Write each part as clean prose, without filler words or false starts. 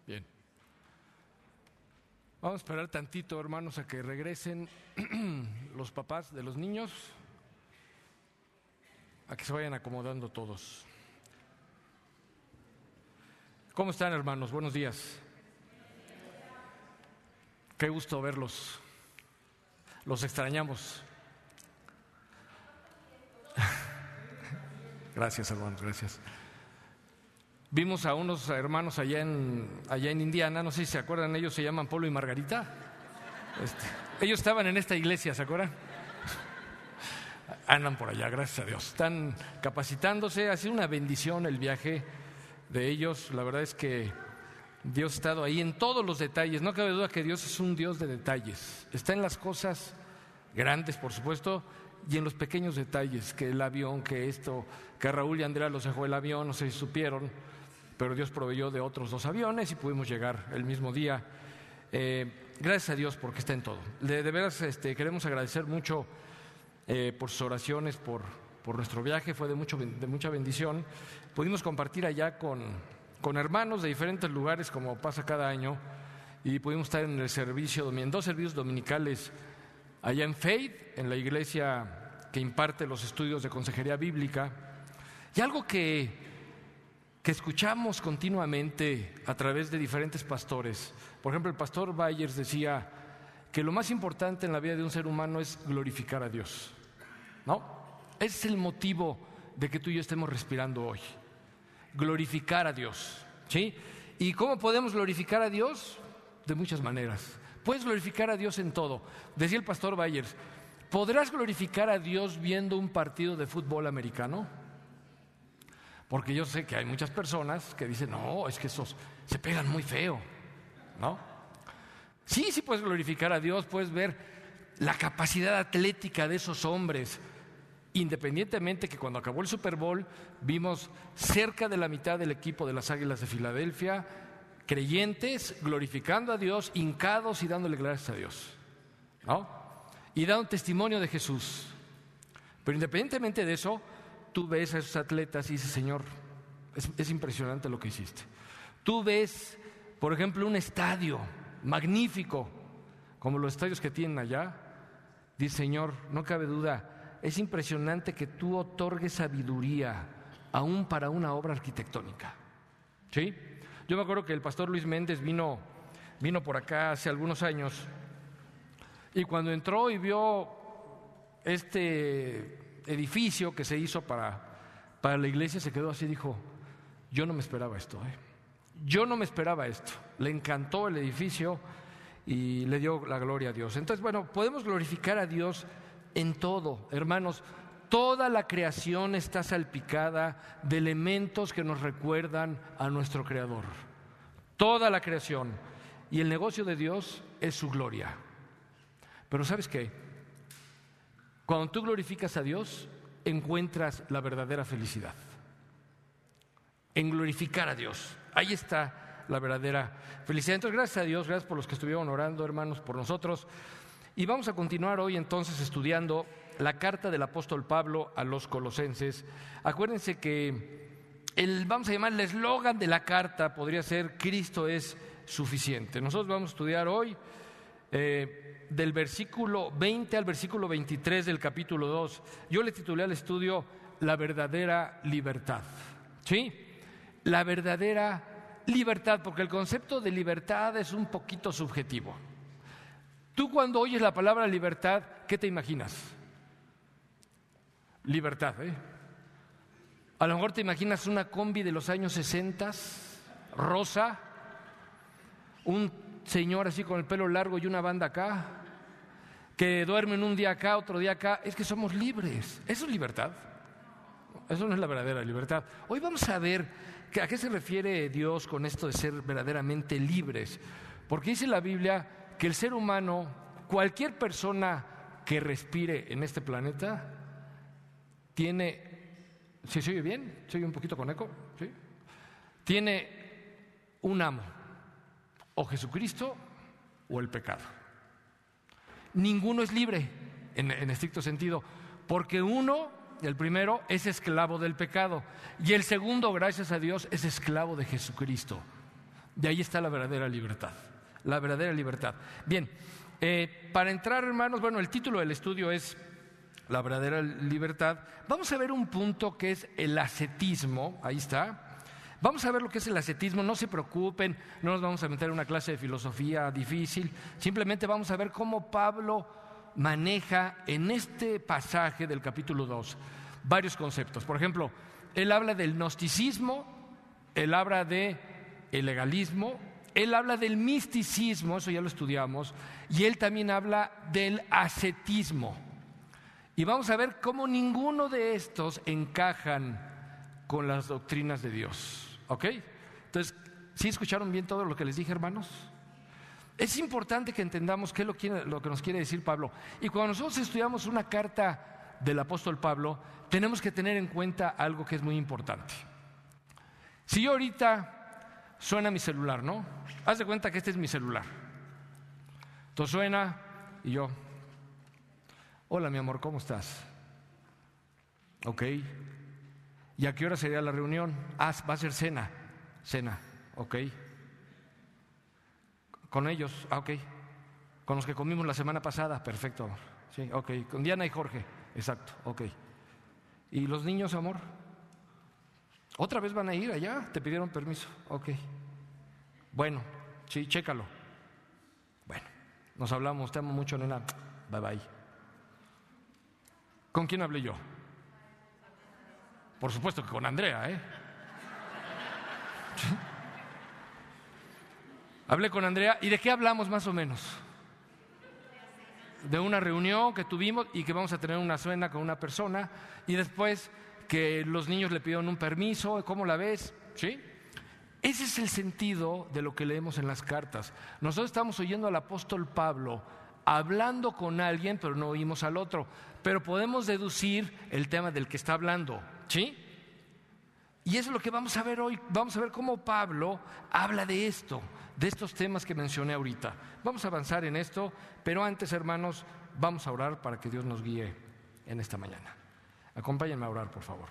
Bien. Vamos a esperar tantito, hermanos, a que regresen los papás de los niños, a que se vayan acomodando todos. ¿Cómo están, hermanos? Buenos días. Qué gusto verlos. Los extrañamos. Gracias, hermanos, gracias. Vimos a unos hermanos allá en Indiana, no sé si se acuerdan, ellos se llaman Pablo y Margarita. Ellos estaban en esta iglesia, ¿se acuerdan? Andan por allá, gracias a Dios. Están capacitándose, ha sido una bendición el viaje de ellos. La verdad es que Dios ha estado ahí en todos los detalles. No cabe duda que Dios es un Dios de detalles. Está en las cosas grandes, por supuesto, y en los pequeños detalles, que el avión, que esto, que Raúl y Andrea los dejó el avión, no sé si supieron, pero Dios proveyó de otros 2 aviones y pudimos llegar el mismo día. Gracias a Dios porque está en todo. De veras queremos agradecer mucho por sus oraciones, por nuestro viaje, fue de mucha bendición. Pudimos compartir allá con hermanos de diferentes lugares, como pasa cada año, y pudimos estar en el servicio, en 2 servicios dominicales allá en Faith, en la iglesia que imparte los estudios de consejería bíblica. Y algo que escuchamos continuamente a través de diferentes pastores. Por ejemplo, el pastor Byers decía que lo más importante en la vida de un ser humano es glorificar a Dios, ¿no? Ese es el motivo de que tú y yo estemos respirando hoy. Glorificar a Dios, ¿sí? ¿Y cómo podemos glorificar a Dios? De muchas maneras. Puedes glorificar a Dios en todo. Decía el pastor Byers, ¿podrás glorificar a Dios viendo un partido de fútbol americano? Porque yo sé que hay muchas personas que dicen, no, es que esos se pegan muy feo, ¿no? Sí puedes glorificar a Dios, puedes ver la capacidad atlética de esos hombres, independientemente que cuando acabó el Super Bowl vimos cerca de la mitad del equipo de las Águilas de Filadelfia, creyentes glorificando a Dios, hincados y dándole gracias a Dios, ¿no? Y dando testimonio de Jesús. Pero independientemente de eso, tú ves a esos atletas y dices, Señor, es impresionante lo que hiciste. Tú ves, por ejemplo, un estadio magnífico, como los estadios que tienen allá. Dice, Señor, no cabe duda, es impresionante que tú otorgues sabiduría aún para una obra arquitectónica, ¿sí? Yo me acuerdo que el pastor Luis Méndez vino por acá hace algunos años, y cuando entró y vio este edificio que se hizo para la iglesia, se quedó así, dijo, yo no me esperaba esto, yo no me esperaba esto. Le encantó el edificio y le dio la gloria a Dios. Entonces, bueno, podemos glorificar a Dios en todo, hermanos. Toda la creación está salpicada de elementos que nos recuerdan a nuestro Creador. Toda la creación. Y el negocio de Dios es su gloria. Pero ¿sabes qué? Cuando tú glorificas a Dios, encuentras la verdadera felicidad. En glorificar a Dios. Ahí está la verdadera felicidad. Entonces, gracias a Dios, gracias por los que estuvieron orando, hermanos, por nosotros. Y vamos a continuar hoy entonces estudiando la carta del apóstol Pablo a los Colosenses. Acuérdense que vamos a llamar el eslogan de la carta, podría ser Cristo es suficiente. Nosotros vamos a estudiar hoy del versículo 20 al versículo 23 del capítulo 2. Yo le titulé al estudio La verdadera libertad, ¿sí? La verdadera libertad, porque el concepto de libertad es un poquito subjetivo. Tú cuando oyes la palabra libertad, ¿qué te imaginas? Libertad, A lo mejor te imaginas una combi de los años 60, rosa, un señor así con el pelo largo y una banda acá, que duermen un día acá, otro día acá. Es que somos libres. ¿Eso es libertad? Eso no es la verdadera libertad. Hoy vamos a ver a qué se refiere Dios con esto de ser verdaderamente libres. Porque dice la Biblia que el ser humano, cualquier persona que respire en este planeta, tiene, ¿sí se oye bien? ¿Se oye un poquito con eco? ¿Sí? Tiene un amo, o Jesucristo o el pecado. Ninguno es libre en estricto sentido, porque uno, el primero, es esclavo del pecado, y el segundo, gracias a Dios, es esclavo de Jesucristo. De ahí está la verdadera libertad. La verdadera libertad. Bien, para entrar, hermanos, bueno, el título del estudio es la verdadera libertad. Vamos a ver un punto que es el ascetismo. Ahí está. Vamos a ver lo que es el ascetismo. No se preocupen, no nos vamos a meter en una clase de filosofía difícil. Simplemente vamos a ver cómo Pablo maneja en este pasaje del capítulo 2 varios conceptos. Por ejemplo, él habla del gnosticismo, él habla del legalismo, él habla del misticismo, eso ya lo estudiamos, y él también habla del ascetismo. Y vamos a ver cómo ninguno de estos encajan con las doctrinas de Dios. ¿Ok? Entonces, ¿sí escucharon bien todo lo que les dije, hermanos? Es importante que entendamos qué es lo que nos quiere decir Pablo. Y cuando nosotros estudiamos una carta del apóstol Pablo, tenemos que tener en cuenta algo que es muy importante. Si yo ahorita suena mi celular, ¿no? Haz de cuenta que este es mi celular. Entonces suena y yo, hola mi amor, ¿cómo estás? Ok. ¿Y a qué hora sería la reunión? Va a ser cena. Cena, ok. Con ellos, ok. Con los que comimos la semana pasada, perfecto. Sí, ok. Con Diana y Jorge, exacto, ok. ¿Y los niños, amor? ¿Otra vez van a ir allá? ¿Te pidieron permiso? Ok. Bueno, sí, chécalo. Bueno, nos hablamos, te amo mucho, nena. Bye bye. ¿Con quién hablé yo? Por supuesto que con Andrea, ¿eh? ¿Sí? Hablé con Andrea. ¿Y de qué hablamos más o menos? De una reunión que tuvimos y que vamos a tener una cena con una persona, y después que los niños le pidieron un permiso. ¿Cómo la ves? ¿Sí? Ese es el sentido de lo que leemos en las cartas. Nosotros estamos oyendo al apóstol Pablo hablando con alguien, pero no oímos al otro. Pero podemos deducir el tema del que está hablando. ¿Sí? Y eso es lo que vamos a ver hoy. Vamos a ver cómo Pablo habla de esto, de estos temas que mencioné ahorita. Vamos a avanzar en esto, pero antes, hermanos, vamos a orar para que Dios nos guíe en esta mañana. Acompáñenme a orar, por favor.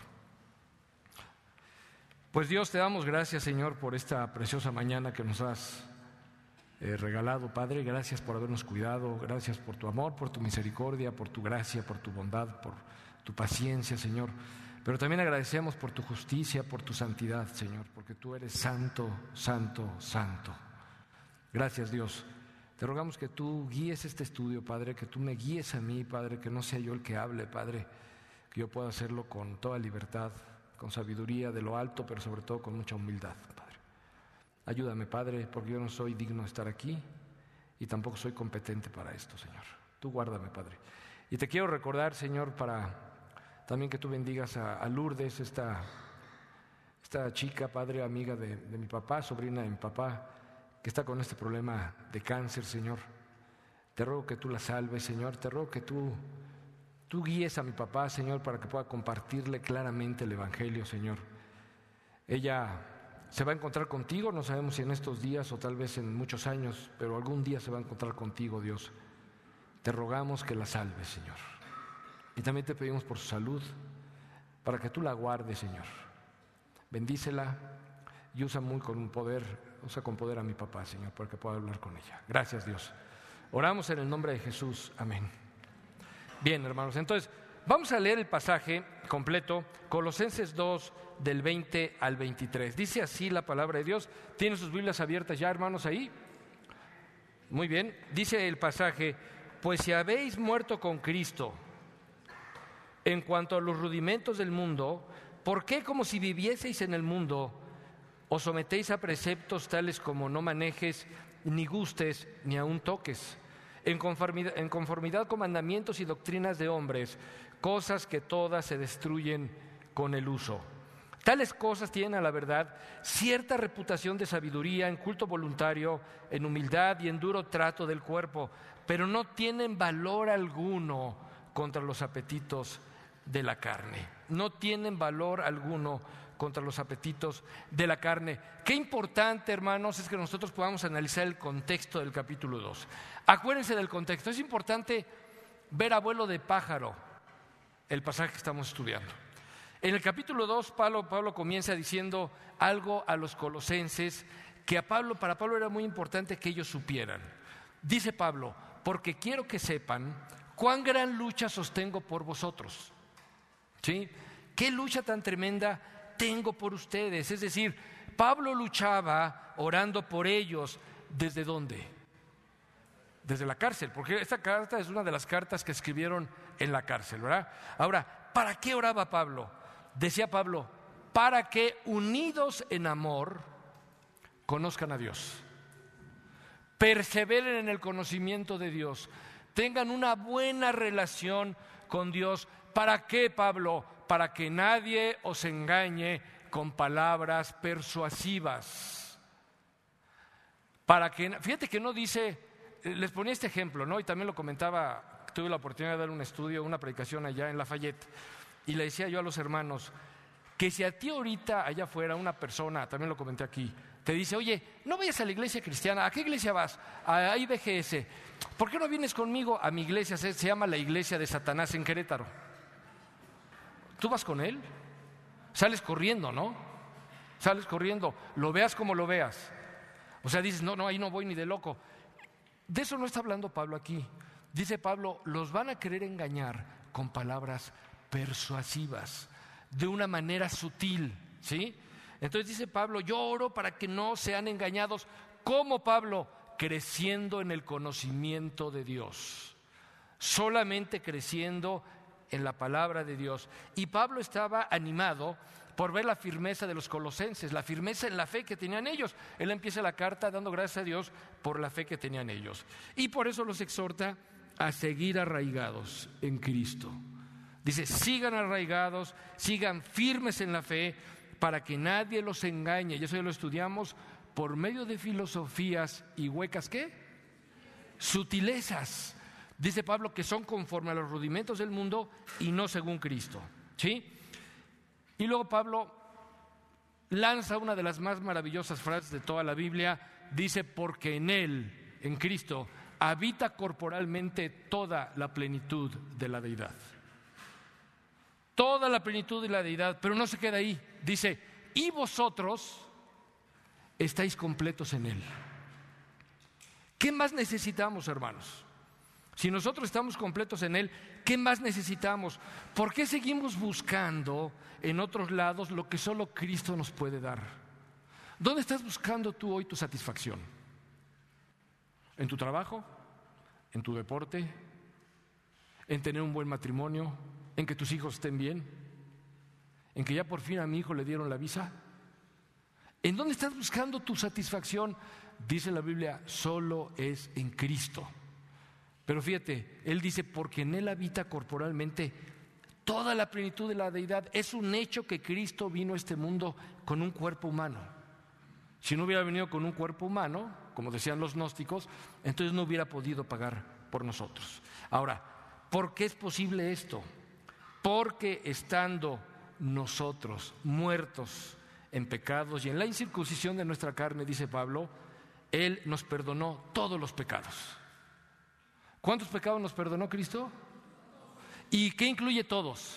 Pues Dios, te damos gracias, Señor, por esta preciosa mañana que nos has regalado, Padre. Gracias por habernos cuidado, gracias por tu amor, por tu misericordia, por tu gracia, por tu bondad, por tu paciencia, Señor. Pero también agradecemos por tu justicia, por tu santidad, Señor, porque tú eres santo, santo, santo. Gracias, Dios. Te rogamos que tú guíes este estudio, Padre, que tú me guíes a mí, Padre, que no sea yo el que hable, Padre, que yo pueda hacerlo con toda libertad, con sabiduría de lo alto, pero sobre todo con mucha humildad, Padre. Ayúdame, Padre, porque yo no soy digno de estar aquí y tampoco soy competente para esto, Señor. Tú guárdame, Padre. Y te quiero recordar, Señor, para también que tú bendigas a Lourdes, esta chica, Padre, amiga de mi papá, sobrina de mi papá, que está con este problema de cáncer, Señor. Te ruego que tú la salves, Señor. Te ruego que tú guíes a mi papá, Señor, para que pueda compartirle claramente el Evangelio, Señor. Ella se va a encontrar contigo, no sabemos si en estos días o tal vez en muchos años, pero algún día se va a encontrar contigo, Dios. Te rogamos que la salves, Señor. Y también te pedimos por su salud, para que tú la guardes, Señor. Bendícela y usa con poder a mi papá, Señor, para que pueda hablar con ella. Gracias, Dios. Oramos en el nombre de Jesús. Amén. Bien, hermanos, entonces vamos a leer el pasaje completo, Colosenses 2, del 20 al 23. Dice así la palabra de Dios. ¿Tienen sus Biblias abiertas ya, hermanos, ahí? Muy bien. Dice el pasaje: pues si habéis muerto con Cristo en cuanto a los rudimentos del mundo, ¿por qué, como si vivieseis en el mundo, os sometéis a preceptos tales como no manejes, ni gustes, ni aun toques, en conformidad con mandamientos y doctrinas de hombres, cosas que todas se destruyen con el uso? Tales cosas tienen, a la verdad, cierta reputación de sabiduría, en culto voluntario, en humildad y en duro trato del cuerpo, pero no tienen valor alguno contra los apetitos de la carne. No tienen valor alguno contra los apetitos de la carne. Qué importante, hermanos, es que nosotros podamos analizar el contexto del capítulo 2. Acuérdense del contexto. Es importante ver a vuelo de pájaro el pasaje que estamos estudiando. En el capítulo 2, Pablo comienza diciendo algo a los colosenses que para Pablo era muy importante que ellos supieran. Dice Pablo, porque quiero que sepan cuán gran lucha sostengo por vosotros. ¿Sí? ¿Qué lucha tan tremenda tengo por ustedes? Es decir, Pablo luchaba orando por ellos. ¿Desde dónde? Desde la cárcel, porque esta carta es una de las cartas que escribieron en la cárcel, ¿verdad? Ahora, ¿para qué oraba Pablo? Decía Pablo, para que unidos en amor conozcan a Dios, perseveren en el conocimiento de Dios, tengan una buena relación con Dios. ¿Para qué, Pablo? Para que nadie os engañe con palabras persuasivas. Fíjate que no dice, les ponía este ejemplo, ¿no? Y también lo comentaba, tuve la oportunidad de dar un estudio, una predicación allá en Lafayette, y le decía yo a los hermanos que si a ti ahorita allá afuera una persona, también lo comenté aquí, te dice, oye, no vayas a la iglesia cristiana. ¿A qué iglesia vas? A IBGS. ¿Por qué no vienes conmigo a mi iglesia? Se llama la iglesia de Satanás en Querétaro. ¿Tú vas con él? Sales corriendo, ¿no? Sales corriendo, lo veas como lo veas. O sea, dices, no, ahí no voy ni de loco. De eso no está hablando Pablo aquí. Dice Pablo, los van a querer engañar con palabras persuasivas, de una manera sutil, ¿sí? Entonces dice Pablo, yo oro para que no sean engañados. ¿Cómo, Pablo? Creciendo en el conocimiento de Dios, solamente creciendo en la palabra de Dios. Y Pablo estaba animado por ver la firmeza de los colosenses, la firmeza en la fe que tenían ellos. Él empieza la carta dando gracias a Dios por la fe que tenían ellos. Y por eso los exhorta a seguir arraigados en Cristo. Dice, sigan arraigados, sigan firmes en la fe, para que nadie los engañe. Y eso ya lo estudiamos por medio de filosofías y huecas, ¿qué? Sutilezas. Dice Pablo que son conforme a los rudimentos del mundo y no según Cristo, ¿sí? Y luego Pablo lanza una de las más maravillosas frases de toda la Biblia. Dice, porque en Él, en Cristo, habita corporalmente toda la plenitud de la deidad. Toda la plenitud de la deidad, pero no se queda ahí. Dice, y vosotros estáis completos en Él. ¿Qué más necesitamos, hermanos? Si nosotros estamos completos en Él, ¿qué más necesitamos? ¿Por qué seguimos buscando en otros lados lo que solo Cristo nos puede dar? ¿Dónde estás buscando tú hoy tu satisfacción? ¿En tu trabajo? ¿En tu deporte? ¿En tener un buen matrimonio? ¿En que tus hijos estén bien? ¿En que ya por fin a mi hijo le dieron la visa? ¿En dónde estás buscando tu satisfacción? Dice la Biblia, solo es en Cristo. Pero fíjate, Él dice, porque en Él habita corporalmente toda la plenitud de la deidad. Es un hecho que Cristo vino a este mundo con un cuerpo humano. Si no hubiera venido con un cuerpo humano, como decían los gnósticos, entonces no hubiera podido pagar por nosotros. Ahora, ¿por qué es posible esto? Porque estando nosotros muertos en pecados y en la incircuncisión de nuestra carne, dice Pablo, Él nos perdonó todos los pecados. ¿Cuántos pecados nos perdonó Cristo? ¿Y qué incluye todos?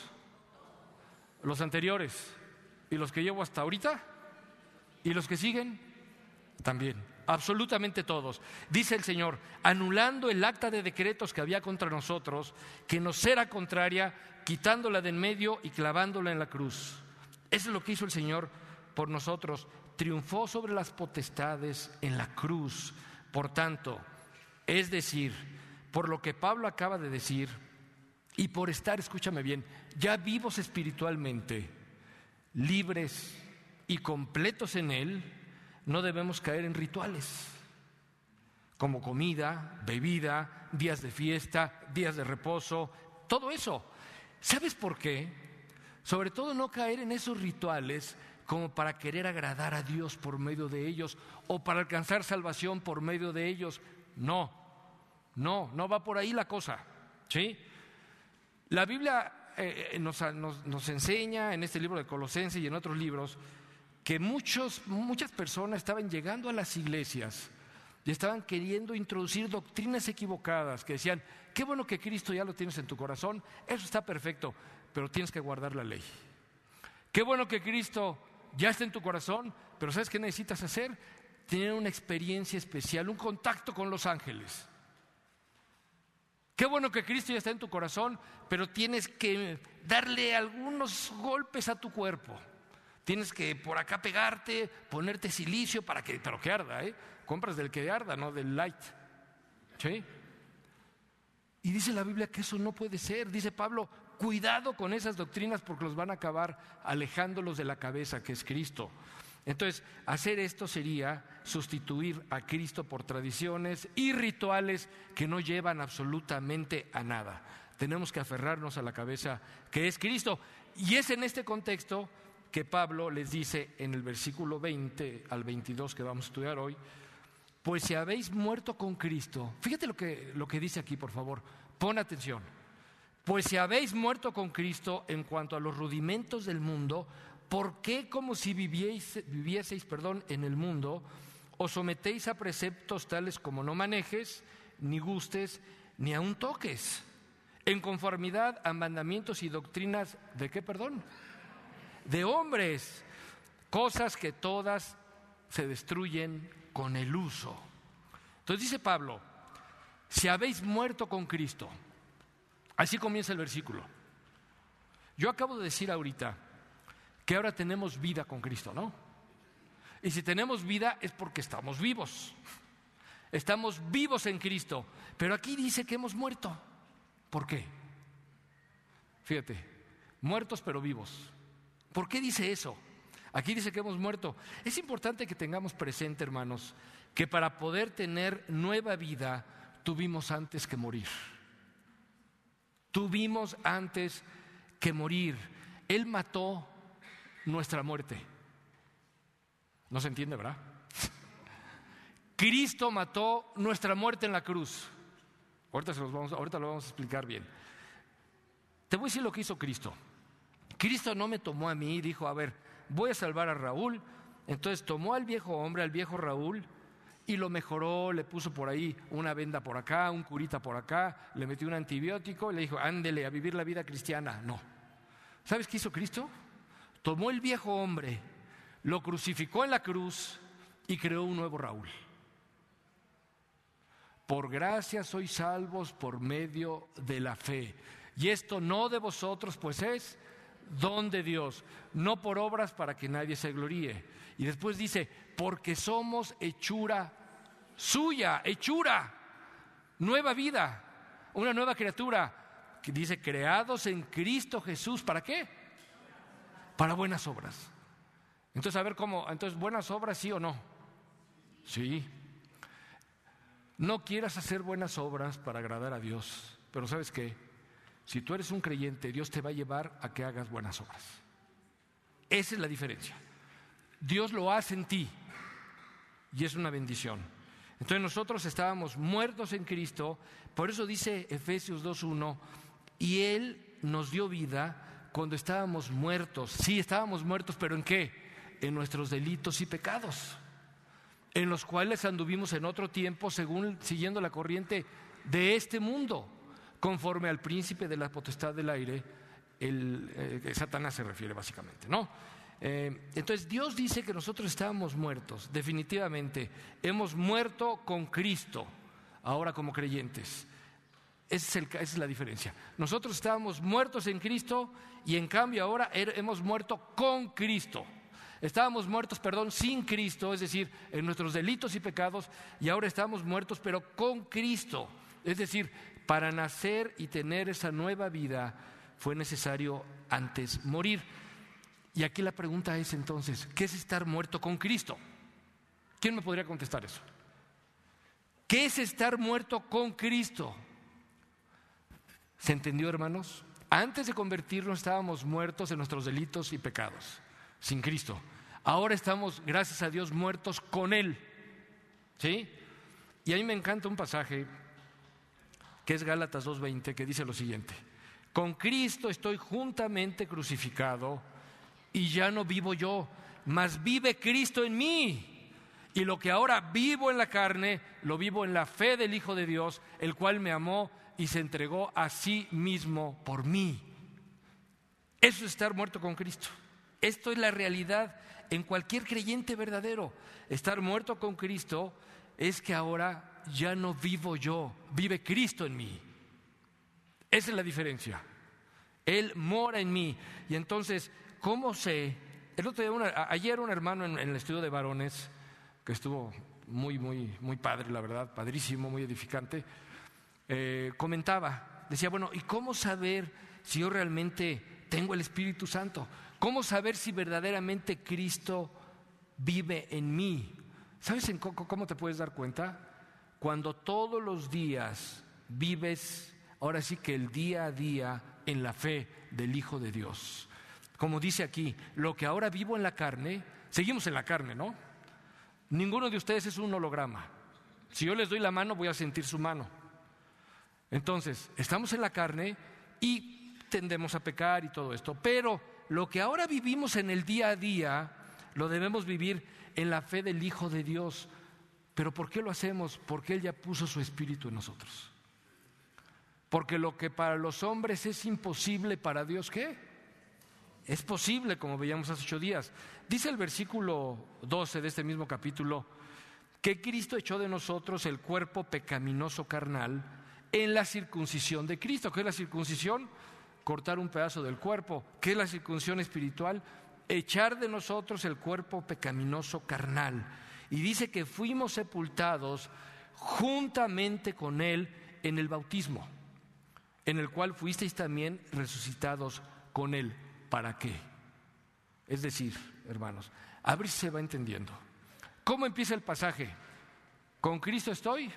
Los anteriores y los que llevo hasta ahorita y los que siguen también, absolutamente todos. Dice el Señor, anulando el acta de decretos que había contra nosotros, que nos era contraria, quitándola de en medio y clavándola en la cruz. Eso es lo que hizo el Señor por nosotros. Triunfó sobre las potestades en la cruz. Por tanto, es decir, por lo que Pablo acaba de decir, y por estar, escúchame bien, ya vivos espiritualmente, libres y completos en Él, no debemos caer en rituales como comida, bebida, días de fiesta, días de reposo, todo eso. ¿Sabes por qué? Sobre todo no caer en esos rituales como para querer agradar a Dios por medio de ellos o para alcanzar salvación por medio de ellos. No va por ahí la cosa, ¿sí? La Biblia nos enseña en este libro de Colosenses y en otros libros que muchas personas estaban llegando a las iglesias y estaban queriendo introducir doctrinas equivocadas que decían, qué bueno que Cristo ya lo tienes en tu corazón, eso está perfecto, pero tienes que guardar la ley. Qué bueno que Cristo ya está en tu corazón, pero ¿sabes qué necesitas hacer? tener una experiencia especial, un contacto con los ángeles. Qué bueno que Cristo ya está en tu corazón, pero tienes que darle algunos golpes a tu cuerpo. Tienes que por acá pegarte, ponerte silicio pero que arda, ¿eh? Compras del que arda, no del light. ¿Sí? Y dice la Biblia que eso no puede ser. Dice Pablo, cuidado con esas doctrinas porque los van a acabar alejándolos de la cabeza, que es Cristo. Entonces, hacer esto sería sustituir a Cristo por tradiciones y rituales que no llevan absolutamente a nada. Tenemos que aferrarnos a la cabeza que es Cristo. Y es en este contexto que Pablo les dice en el versículo 20 al 22 que vamos a estudiar hoy, pues si habéis muerto con Cristo, fíjate lo que dice aquí, por favor, pon atención. Pues si habéis muerto con Cristo en cuanto a los rudimentos del mundo, ¿por qué como si vivieseis en el mundo, os sometéis a preceptos tales como no manejes, ni gustes, ni aun toques, en conformidad a mandamientos y doctrinas de qué, de hombres, cosas que todas se destruyen con el uso? Entonces dice Pablo, si habéis muerto con Cristo, así comienza el versículo. Yo acabo de decir ahorita que ahora tenemos vida con Cristo, ¿no? Y si tenemos vida es porque estamos vivos. Estamos vivos en Cristo. Pero aquí dice que hemos muerto. ¿Por qué? Fíjate, muertos pero vivos. ¿Por qué dice eso? Aquí dice que hemos muerto. Es importante que tengamos presente, hermanos, que para poder tener nueva vida tuvimos antes que morir. Tuvimos antes que morir. Él mató nuestra muerte. No se entiende, ¿verdad? Cristo mató nuestra muerte en la cruz. Ahorita lo vamos a explicar bien. Te voy a decir lo que hizo Cristo. Cristo no me tomó a mí y dijo, a ver, voy a salvar a Raúl. Entonces tomó al viejo hombre, al viejo Raúl, y lo mejoró, le puso por ahí una venda por acá, un curita por acá, le metió un antibiótico y le dijo, ándele a vivir la vida cristiana. No. ¿Sabes qué hizo Cristo? Tomó el viejo hombre, lo crucificó en la cruz y creó un nuevo Raúl. Por gracia sois salvos por medio de la fe. Y esto no de vosotros, pues es don de Dios, no por obras para que nadie se gloríe. Y después dice, porque somos hechura suya, hechura, nueva vida, una nueva criatura, que dice, creados en Cristo Jesús, ¿para qué? Para buenas obras. Entonces, a ver cómo, entonces, buenas obras, ¿sí o no? Sí. No quieras hacer buenas obras para agradar a Dios, pero ¿sabes qué? Si tú eres un creyente, Dios te va a llevar a que hagas buenas obras. Esa es la diferencia. Dios lo hace en ti y es una bendición. Entonces nosotros estábamos muertos en Cristo, por eso dice Efesios 2:1, y Él nos dio vida cuando estábamos muertos. Sí, estábamos muertos, pero ¿en qué? En nuestros delitos y pecados, en los cuales anduvimos en otro tiempo siguiendo la corriente de este mundo, conforme al príncipe de la potestad del aire, Satanás se refiere básicamente, ¿no? Entonces Dios dice que nosotros estábamos muertos, definitivamente, hemos muerto con Cristo, ahora como creyentes. Esa es la diferencia. Nosotros estábamos muertos en Cristo y en cambio ahora hemos muerto con Cristo. Estábamos muertos, sin Cristo, es decir, en nuestros delitos y pecados, y ahora estamos muertos, pero con Cristo. Es decir, para nacer y tener esa nueva vida fue necesario antes morir. Y aquí la pregunta es entonces, ¿qué es estar muerto con Cristo? ¿Quién me podría contestar eso? ¿Qué es estar muerto con Cristo? ¿Se entendió, hermanos? Antes de convertirnos estábamos muertos en nuestros delitos y pecados, sin Cristo. Ahora estamos, gracias a Dios, muertos con Él. ¿Sí? Y a mí me encanta un pasaje que es Gálatas 2:20, que dice lo siguiente: con Cristo estoy juntamente crucificado y ya no vivo yo, mas vive Cristo en mí. Y lo que ahora vivo en la carne, lo vivo en la fe del Hijo de Dios, el cual me amó y se entregó a sí mismo por mí. Eso es estar muerto con Cristo. Esto es la realidad en cualquier creyente verdadero. Estar muerto con Cristo es que ahora ya no vivo yo, vive Cristo en mí. Esa es la diferencia. Él mora en mí. Y entonces, ¿cómo sé? Ayer un hermano en el estudio de varones, que estuvo muy padre, la verdad, padrísimo, muy edificante, comentaba, decía, bueno, ¿y cómo saber si yo realmente tengo el Espíritu Santo? ¿Cómo saber si verdaderamente Cristo vive en mí? ¿Sabes cómo te puedes dar cuenta? Cuando todos los días vives, ahora sí que el día a día, en la fe del Hijo de Dios. Como dice aquí, lo que ahora vivo en la carne, seguimos en la carne, ¿no? Ninguno de ustedes es un holograma. Si yo les doy la mano, voy a sentir su mano. Entonces, estamos en la carne y tendemos a pecar y todo esto, pero lo que ahora vivimos en el día a día, lo debemos vivir en la fe del Hijo de Dios. ¿Pero por qué lo hacemos? Porque Él ya puso su Espíritu en nosotros. Porque lo que para los hombres es imposible, para Dios, ¿qué? Es posible, como veíamos hace 8 días. Dice el versículo 12 de este mismo capítulo, que Cristo echó de nosotros el cuerpo pecaminoso carnal en la circuncisión de Cristo. ¿Qué es la circuncisión? Cortar un pedazo del cuerpo. ¿Qué es la circuncisión espiritual? Echar de nosotros el cuerpo pecaminoso carnal. Y dice que fuimos sepultados juntamente con Él en el bautismo, en el cual fuisteis también resucitados con Él. ¿Para qué? Es decir, hermanos, a ver si se va entendiendo. ¿Cómo empieza el pasaje? ¿Con Cristo estoy?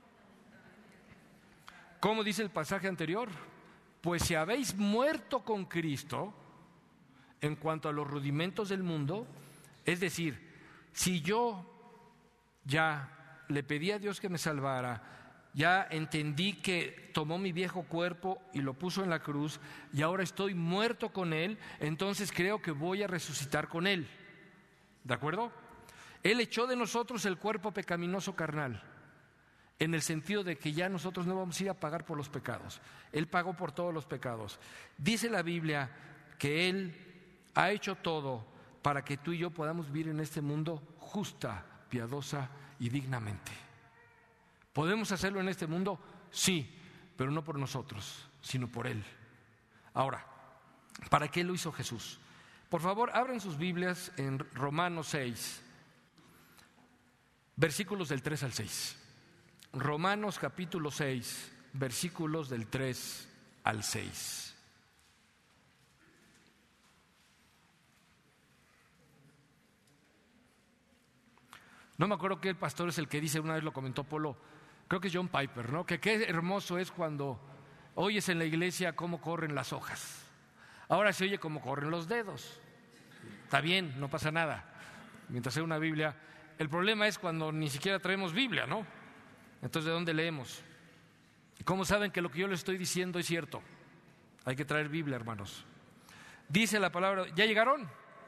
¿Cómo dice el pasaje anterior? Pues si habéis muerto con Cristo en cuanto a los rudimentos del mundo, es decir, si yo ya le pedí a Dios que me salvara, ya entendí que tomó mi viejo cuerpo y lo puso en la cruz y ahora estoy muerto con Él, entonces creo que voy a resucitar con Él. ¿De acuerdo? Él echó de nosotros el cuerpo pecaminoso carnal, en el sentido de que ya nosotros no vamos a ir a pagar por los pecados. Él pagó por todos los pecados. Dice la Biblia que Él ha hecho todo para que tú y yo podamos vivir en este mundo justa, piadosa y dignamente. ¿Podemos hacerlo en este mundo? Sí, pero no por nosotros, sino por Él. Ahora, ¿para qué lo hizo Jesús? Por favor, abran sus Biblias en Romanos 6, versículos del 3 al 6. Romanos capítulo 6, versículos del 3 al 6. No me acuerdo qué pastor es el que dice, una vez lo comentó Polo, creo que es John Piper, ¿no? Que qué hermoso es cuando oyes en la iglesia cómo corren las hojas. Ahora se oye cómo corren los dedos. Está bien, no pasa nada. Mientras sea una Biblia. El problema es cuando ni siquiera traemos Biblia, ¿no? Entonces, ¿de dónde leemos? ¿Cómo saben que lo que yo les estoy diciendo es cierto? Hay que traer Biblia, hermanos. Dice la palabra, ¿ya llegaron?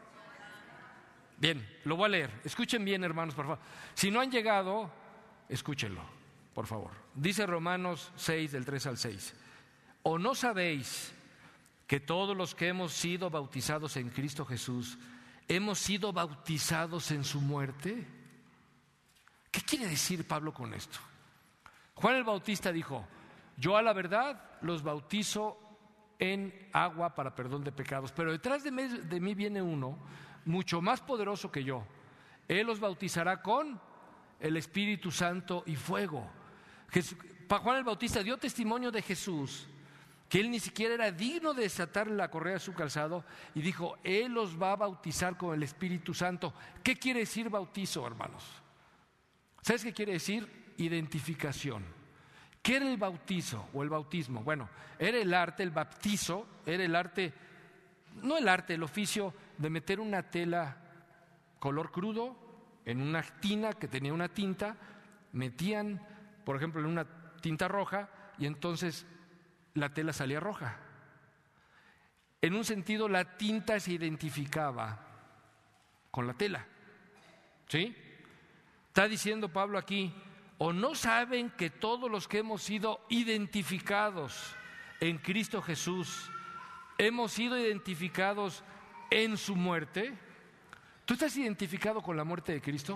Bien, lo voy a leer. Escuchen bien, hermanos, por favor. Si no han llegado, escúchenlo, por favor. Dice Romanos 6, del 3 al 6. ¿O no sabéis que todos los que hemos sido bautizados en Cristo Jesús, hemos sido bautizados en su muerte? ¿Qué quiere decir Pablo con esto? Juan el Bautista dijo, yo a la verdad los bautizo en agua para perdón de pecados, pero detrás de mí viene uno mucho más poderoso que yo. Él los bautizará con el Espíritu Santo y fuego. Juan el Bautista dio testimonio de Jesús, que él ni siquiera era digno de desatar la correa de su calzado, y dijo, Él los va a bautizar con el Espíritu Santo. ¿Qué quiere decir bautizo, hermanos? ¿Sabes qué quiere decir? Identificación. ¿Qué era el bautizo o el bautismo? Bueno, era el arte, el bautizo, era el arte, no el arte, el oficio de meter una tela color crudo en una tina que tenía una tinta, metían, por ejemplo, en una tinta roja y entonces la tela salía roja. En un sentido, la tinta se identificaba con la tela. ¿Sí? Está diciendo Pablo aquí, ¿o no saben que todos los que hemos sido identificados en Cristo Jesús, hemos sido identificados en su muerte? ¿Tú estás identificado con la muerte de Cristo?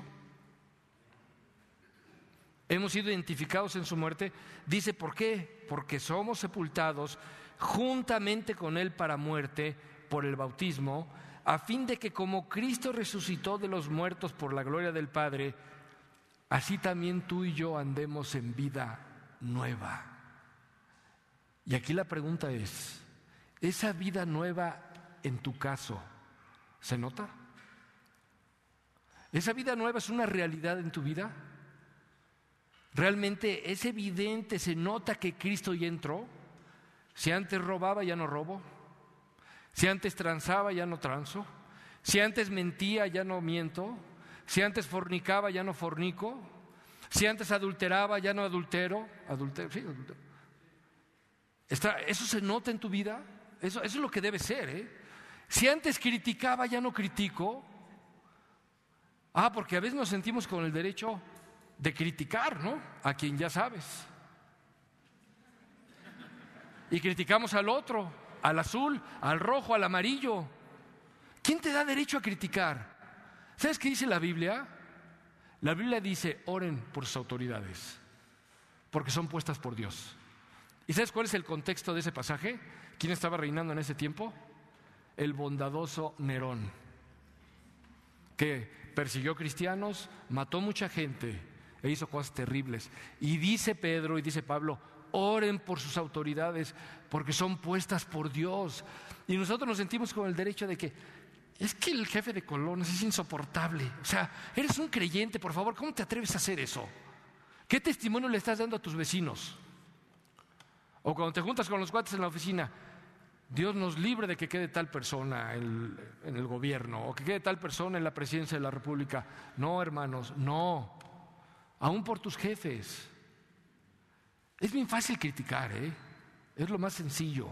Hemos sido identificados en su muerte. Dice, ¿por qué? Porque somos sepultados juntamente con Él para muerte por el bautismo, a fin de que como Cristo resucitó de los muertos por la gloria del Padre, así también tú y yo andemos en vida nueva. Y aquí la pregunta es, ¿esa vida nueva en tu caso se nota? ¿Esa vida nueva es una realidad en tu vida? ¿Realmente es evidente, se nota que Cristo ya entró? Si antes robaba, ya no robo. Si antes transaba, ya no transo. Si antes mentía, ya no miento. Si antes fornicaba, ya no fornico. Si antes adulteraba, ya no adultero. Sí, adultero. ¿Eso se nota en tu vida? Eso es lo que debe ser, ¿eh? Si antes criticaba, ya no critico. Porque a veces nos sentimos con el derecho de criticar, ¿no? A quien ya sabes. Y criticamos al otro, al azul, al rojo, al amarillo. ¿Quién te da derecho a criticar? ¿Sabes qué dice la Biblia? La Biblia dice, oren por sus autoridades, porque son puestas por Dios. ¿Y sabes cuál es el contexto de ese pasaje? ¿Quién estaba reinando en ese tiempo? El bondadoso Nerón, que persiguió cristianos, mató mucha gente e hizo cosas terribles. Y dice Pedro y dice Pablo, oren por sus autoridades porque son puestas por Dios. Y nosotros nos sentimos con el derecho de que es que el jefe de colonos es insoportable. O sea, eres un creyente, por favor, ¿cómo te atreves a hacer eso? ¿Qué testimonio le estás dando a tus vecinos? O cuando te juntas con los cuates en la oficina, Dios nos libre de que quede tal persona en el gobierno o que quede tal persona en la presidencia de la República. No, hermanos, no. Aún por tus jefes. Es bien fácil criticar, ¿eh? Es lo más sencillo.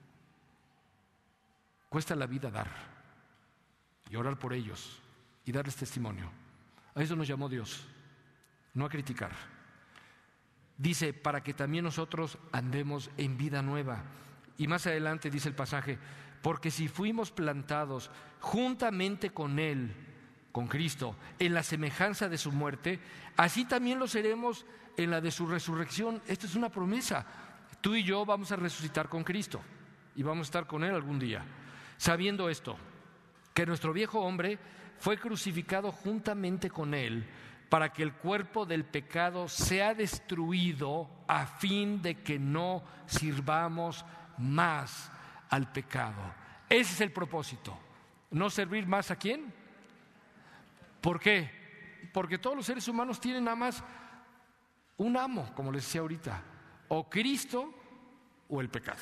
Cuesta la vida dar y orar por ellos y darles testimonio. A eso nos llamó Dios, no a criticar. Dice, para que también nosotros andemos en vida nueva. Y más adelante dice el pasaje, porque si fuimos plantados juntamente con Él, con Cristo, en la semejanza de su muerte, así también lo seremos en la de su resurrección. Esta es una promesa. Tú y yo vamos a resucitar con Cristo y vamos a estar con Él algún día. Sabiendo esto, que nuestro viejo hombre fue crucificado juntamente con Él, para que el cuerpo del pecado sea destruido, a fin de que no sirvamos más al pecado. Ese es el propósito. ¿No servir más a quién? ¿Por qué? Porque todos los seres humanos tienen nada más un amo, como les decía ahorita, o Cristo o el pecado,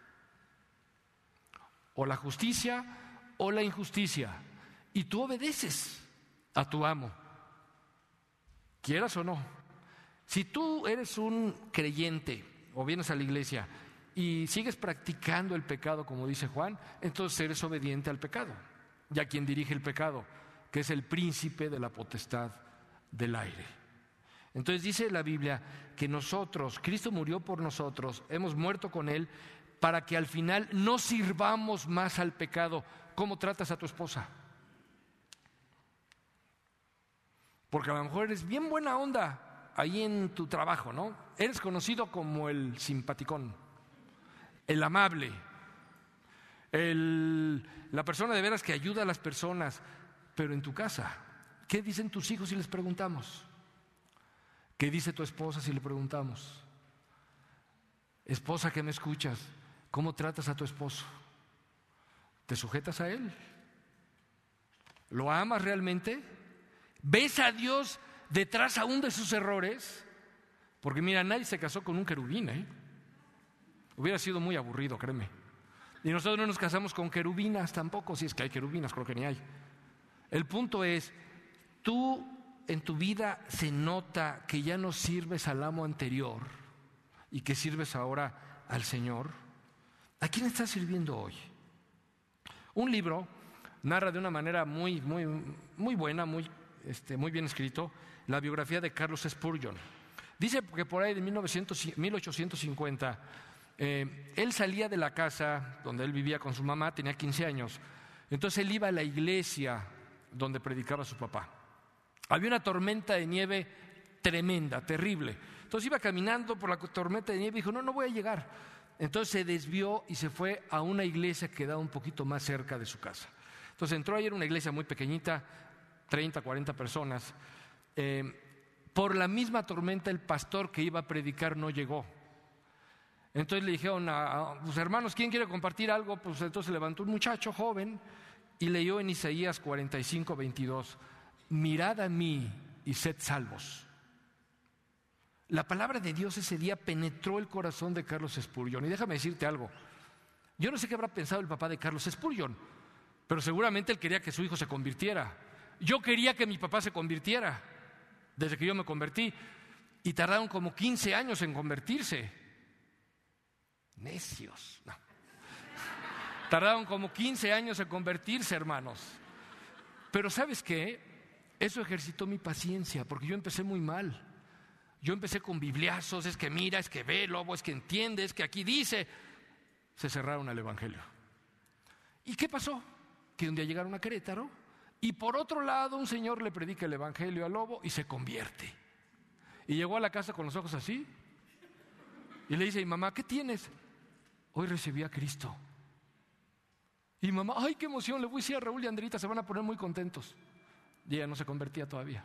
o la justicia o la injusticia, y tú obedeces a tu amo, quieras o no. Si tú eres un creyente o vienes a la iglesia y sigues practicando el pecado, como dice Juan, entonces eres obediente al pecado y a quien dirige el pecado, que es el príncipe de la potestad del aire. Entonces dice la Biblia que nosotros, Cristo murió por nosotros, hemos muerto con Él para que al final no sirvamos más al pecado. ¿Cómo tratas a tu esposa? Porque a lo mejor eres bien buena onda ahí en tu trabajo, ¿no? Eres conocido como el simpaticón, el amable, la persona de veras que ayuda a las personas. Pero en tu casa, ¿qué dicen tus hijos si les preguntamos? ¿Qué dice tu esposa si le preguntamos? Esposa que me escuchas, ¿cómo tratas a tu esposo? ¿Te sujetas a él? ¿Lo amas realmente? ¿Ves a Dios detrás aún de sus errores? Porque mira, nadie se casó con un querubín, ¿eh? Hubiera sido muy aburrido, créeme. Y nosotros no nos casamos con querubinas tampoco, si es que hay querubinas, creo que ni hay. El punto es, tú en tu vida se nota que ya no sirves al amo anterior y que sirves ahora al Señor. ¿A quién estás sirviendo hoy? Un libro narra de una manera muy buena, muy bien escrito, la biografía de Carlos Spurgeon. Dice que por ahí de 1850, él salía de la casa donde él vivía con su mamá, tenía 15 años. Entonces él iba a la iglesia donde predicaba su papá. Había una tormenta de nieve tremenda, terrible. Entonces iba caminando por la tormenta de nieve y dijo, no voy a llegar. Entonces se desvió y se fue a una iglesia que quedaba un poquito más cerca de su casa. Entonces entró ahí, era una iglesia muy pequeñita, 30, 40 personas. Por la misma tormenta el pastor que iba a predicar no llegó. Entonces le dijeron a los hermanos, ¿quién quiere compartir algo? Pues entonces levantó un muchacho joven y leyó en Isaías 45, 22, mirad a mí y sed salvos. La palabra de Dios ese día penetró el corazón de Carlos Spurgeon. Y déjame decirte algo, yo no sé qué habrá pensado el papá de Carlos Spurgeon, pero seguramente él quería que su hijo se convirtiera. Yo quería que mi papá se convirtiera desde que yo me convertí, y tardaron como 15 años en convertirse. Necios, no. Tardaron como 15 años en convertirse, hermanos. Pero ¿sabes qué? Eso ejercitó mi paciencia, porque yo empecé muy mal. Yo empecé con bibliazos, es que mira, es que ve, lobo, es que entiende, es que aquí dice. Se cerraron al evangelio. ¿Y qué pasó? Que un día llegaron a Querétaro y por otro lado un señor le predica el evangelio al lobo y se convierte. Y llegó a la casa con los ojos así y le dice, y mamá, ¿qué tienes? Hoy recibí a Cristo. Y mamá, ay, qué emoción, le voy a decir a Raúl y Andrita, se van a poner muy contentos. Y ella no se convertía todavía.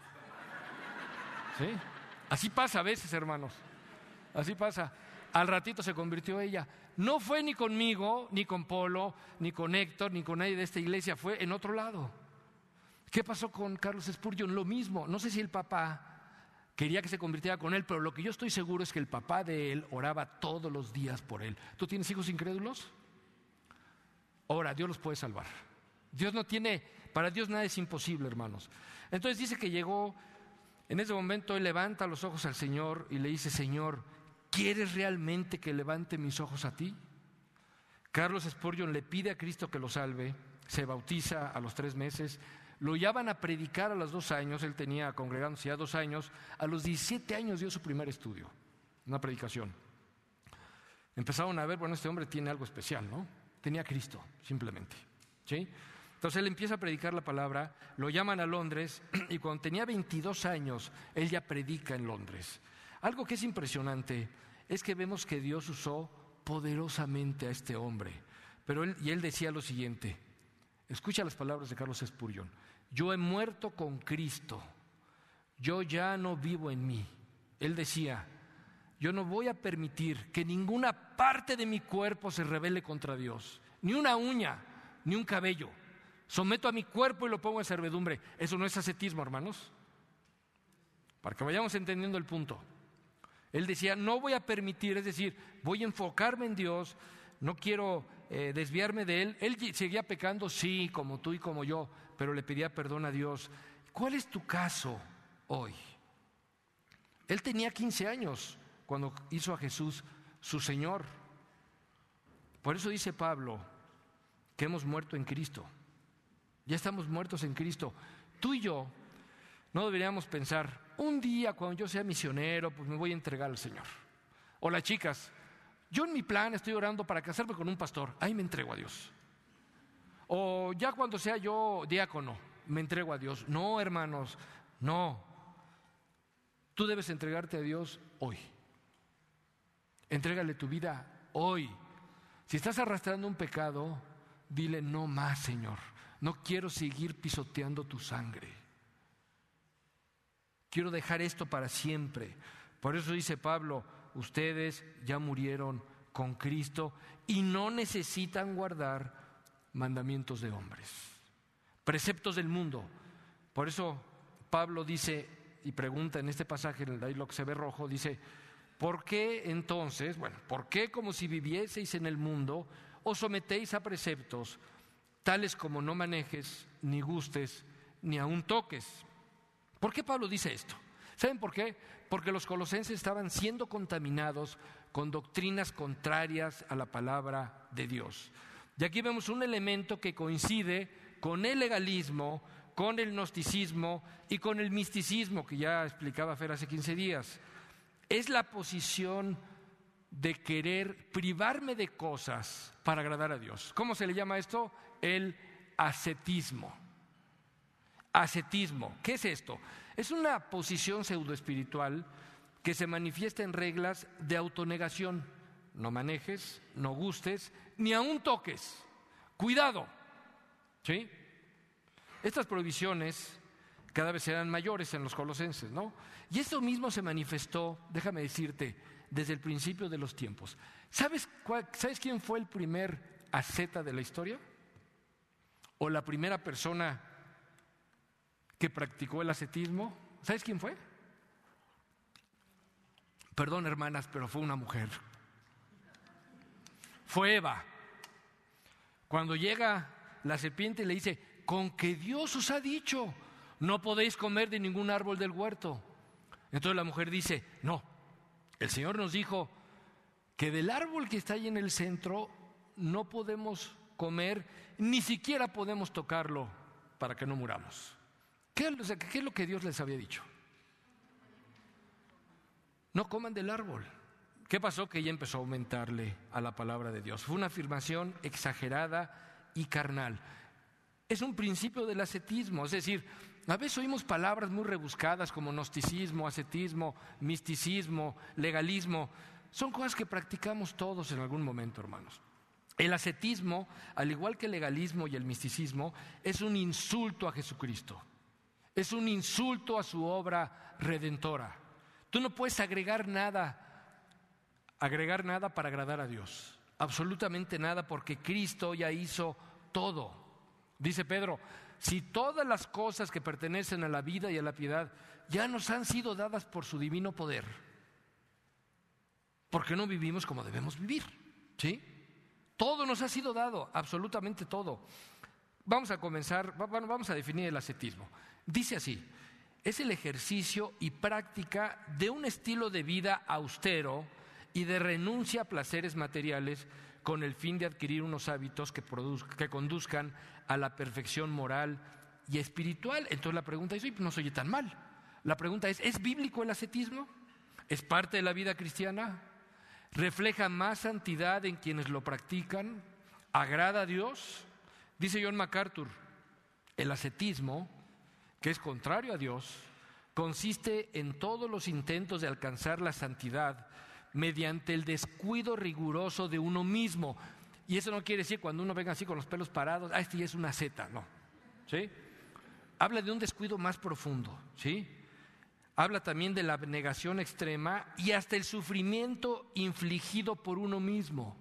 ¿Sí? Así pasa a veces, hermanos. Así pasa. Al ratito se convirtió ella. No fue ni conmigo, ni con Polo, ni con Héctor, ni con nadie de esta iglesia, fue en otro lado. ¿Qué pasó con Carlos Spurgeon? Lo mismo. No sé si el papá quería que se convirtiera con él, pero lo que yo estoy seguro es que el papá de él oraba todos los días por él. ¿Tú tienes hijos incrédulos? Ora, Dios los puede salvar. Para Dios nada es imposible, hermanos. Entonces dice que llegó, en ese momento él levanta los ojos al Señor y le dice, Señor, ¿quieres realmente que levante mis ojos a ti? Carlos Spurgeon le pide a Cristo que lo salve, se bautiza a los 3 meses, lo llevan a predicar a los 2 años, él tenía congregándose ya 2 años, a los 17 años dio su primer estudio, una predicación. Empezaron a ver, bueno, este hombre tiene algo especial, ¿no? Tenía a Cristo, simplemente, ¿sí? Entonces él empieza a predicar la palabra, lo llaman a Londres y cuando tenía 22 años, él ya predica en Londres. Algo que es impresionante es que vemos que Dios usó poderosamente a este hombre. Pero él decía lo siguiente, escucha las palabras de Carlos Spurgeon, yo he muerto con Cristo, yo ya no vivo en mí. Él decía, yo no voy a permitir que ninguna parte de mi cuerpo se rebele contra Dios, ni una uña, ni un cabello. Someto a mi cuerpo y lo pongo en servidumbre. Eso no es ascetismo, hermanos. Para que vayamos entendiendo el punto. Él decía, no voy a permitir, es decir, voy a enfocarme en Dios, no quiero desviarme de Él. Él seguía pecando, sí, como tú y como yo, pero le pedía perdón a Dios. ¿Cuál es tu caso hoy? Él tenía 15 años cuando hizo a Jesús su Señor. Por eso dice Pablo que hemos muerto en Cristo. Ya estamos muertos en Cristo. Tú y yo no deberíamos pensar, un día cuando yo sea misionero, pues me voy a entregar al Señor. O las chicas, yo en mi plan estoy orando para casarme con un pastor, ahí me entrego a Dios. O ya cuando sea yo diácono, me entrego a Dios. No, hermanos, no. Tú debes entregarte a Dios hoy. Entrégale tu vida hoy. Si estás arrastrando un pecado, dile no más, Señor. No quiero seguir pisoteando tu sangre. Quiero dejar esto para siempre. Por eso dice Pablo, ustedes ya murieron con Cristo y no necesitan guardar mandamientos de hombres, preceptos del mundo. Por eso Pablo dice y pregunta en este pasaje, ahí lo que se ve rojo, dice, ¿por qué entonces, por qué como si vivieseis en el mundo os sometéis a preceptos tales como no manejes, ni gustes, ni aun toques? ¿Por qué Pablo dice esto? ¿Saben por qué? Porque los colosenses estaban siendo contaminados con doctrinas contrarias a la palabra de Dios. Y aquí vemos un elemento que coincide con el legalismo, con el gnosticismo y con el misticismo que ya explicaba Fer hace 15 días. Es la posición de querer privarme de cosas para agradar a Dios. ¿Cómo se le llama esto? El ascetismo. Ascetismo, ¿qué es esto? Es una posición pseudoespiritual que se manifiesta en reglas de autonegación. No manejes, no gustes, ni aún toques. Cuidado, ¿sí? Estas prohibiciones cada vez serán mayores en los colosenses, ¿no? Y esto mismo se manifestó, déjame decirte, desde el principio de los tiempos. ¿Sabes quién fue el primer asceta de la historia? ¿O la primera persona que practicó el ascetismo? ¿Sabes quién fue? Perdón, hermanas, pero fue una mujer. Fue Eva. Cuando llega la serpiente y le dice: con que Dios os ha dicho, no podéis comer de ningún árbol del huerto. Entonces la mujer dice: no, el Señor nos dijo que del árbol que está ahí en el centro no podemos comer, ni siquiera podemos tocarlo para que no muramos. ¿Qué es lo que Dios les había dicho? No coman del árbol. ¿Qué pasó? Que ella empezó a aumentarle a la palabra de Dios. Fue una afirmación exagerada y carnal. Es un principio del ascetismo, es decir, a veces oímos palabras muy rebuscadas como gnosticismo, ascetismo, misticismo, legalismo. Son cosas que practicamos todos en algún momento, hermanos. El ascetismo, al igual que el legalismo y el misticismo, es un insulto a Jesucristo. Es un insulto a su obra redentora. Tú no puedes agregar nada para agradar a Dios. Absolutamente nada, porque Cristo ya hizo todo. Dice Pedro: si todas las cosas que pertenecen a la vida y a la piedad ya nos han sido dadas por su divino poder, ¿por qué no vivimos como debemos vivir? ¿Sí? Todo nos ha sido dado, absolutamente todo. Vamos a definir el ascetismo. Dice así: es el ejercicio y práctica de un estilo de vida austero y de renuncia a placeres materiales con el fin de adquirir unos hábitos que conduzcan a la perfección moral y espiritual. Entonces la pregunta es: no se oye tan mal. La pregunta ¿es bíblico el ascetismo? ¿Es parte de la vida cristiana? ¿Refleja más santidad en quienes lo practican? ¿Agrada a Dios? Dice John MacArthur: el ascetismo, que es contrario a Dios, consiste en todos los intentos de alcanzar la santidad mediante el descuido riguroso de uno mismo. Y eso no quiere decir cuando uno venga así con los pelos parados: este ya es una asceta, no. ¿Sí? Habla de un descuido más profundo, ¿sí? Habla también de la abnegación extrema y hasta el sufrimiento infligido por uno mismo.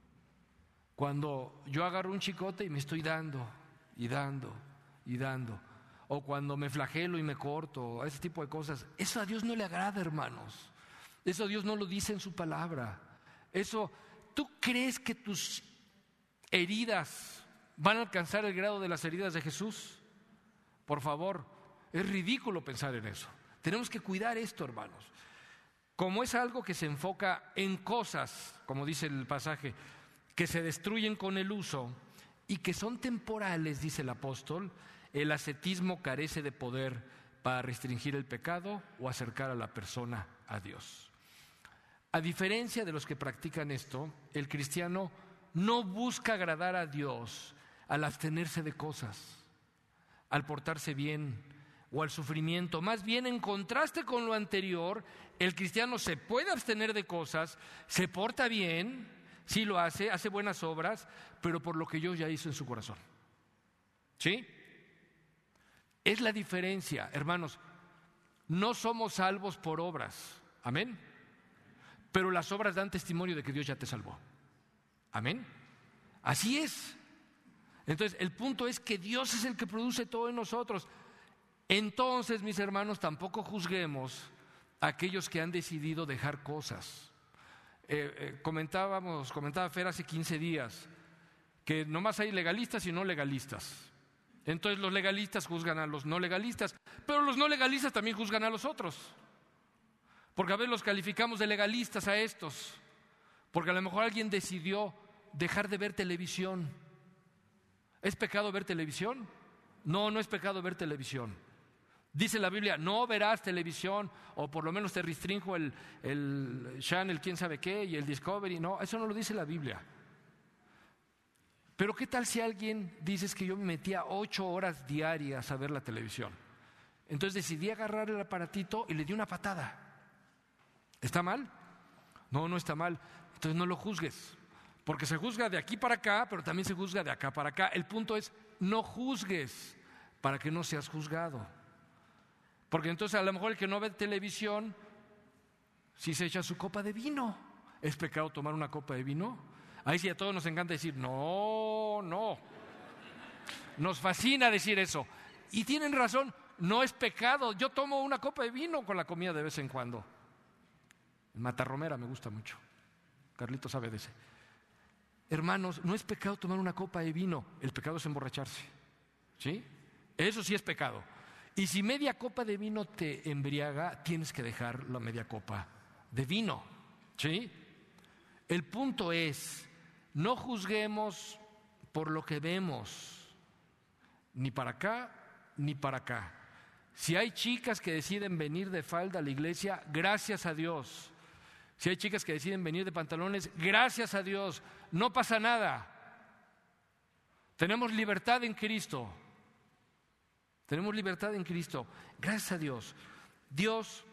Cuando yo agarro un chicote y me estoy dando y dando y dando, o cuando me flagelo y me corto, ese tipo de cosas, eso a Dios no le agrada, hermanos. Eso Dios no lo dice en su palabra. ¿Tú crees que tus heridas van a alcanzar el grado de las heridas de Jesús? Por favor, es ridículo pensar en eso. Tenemos que cuidar esto, hermanos. Como es algo que se enfoca en cosas, como dice el pasaje, que se destruyen con el uso y que son temporales, dice el apóstol, el ascetismo carece de poder para restringir el pecado o acercar a la persona a Dios. A diferencia de los que practican esto, el cristiano no busca agradar a Dios al abstenerse de cosas, al portarse bien o al sufrimiento. Más bien, en contraste con lo anterior, el cristiano se puede abstener de cosas, se porta bien, sí lo hace buenas obras, pero por lo que Dios ya hizo en su corazón. ¿Sí? Es la diferencia, hermanos. No somos salvos por obras, amén, pero las obras dan testimonio de que Dios ya te salvó, amén. Así es. Entonces el punto es que Dios es el que produce todo en nosotros. Entonces, mis hermanos, tampoco juzguemos a aquellos que han decidido dejar cosas. Comentaba Fer hace 15 días que nomás hay legalistas y no legalistas. Entonces los legalistas juzgan a los no legalistas, pero los no legalistas también juzgan a los otros, porque a veces los calificamos de legalistas a estos, porque a lo mejor alguien decidió dejar de ver televisión. ¿Es pecado ver televisión? No, no es pecado ver televisión. Dice la Biblia: no verás televisión, o por lo menos te restringo el channel quién sabe qué y el Discovery. No, eso no lo dice la Biblia. Pero ¿qué tal si alguien dices que yo me metía 8 horas diarias a ver la televisión? Entonces decidí agarrar el aparatito y le di una patada. ¿Está mal? No, no está mal. Entonces no lo juzgues, porque se juzga de aquí para acá, pero también se juzga de acá para acá. El punto es, no juzgues para que no seas juzgado. Porque entonces a lo mejor el que no ve televisión, si se echa su copa de vino, ¿es pecado tomar una copa de vino? Ahí sí a todos nos encanta decir, no, no. Nos fascina decir eso. Y tienen razón, no es pecado. Yo tomo una copa de vino con la comida de vez en cuando. Matarromera me gusta mucho. Carlito sabe de ese. Hermanos, no es pecado tomar una copa de vino. El pecado es emborracharse. ¿Sí? Eso sí es pecado. Y si media copa de vino te embriaga, tienes que dejar la media copa de vino. ¿Sí? El punto es, no juzguemos por lo que vemos, ni para acá ni para acá. Si hay chicas que deciden venir de falda a la iglesia, gracias a Dios. Si hay chicas que deciden venir de pantalones, gracias a Dios, no pasa nada. Tenemos libertad en Cristo. Tenemos libertad en Cristo. Gracias a Dios. Dios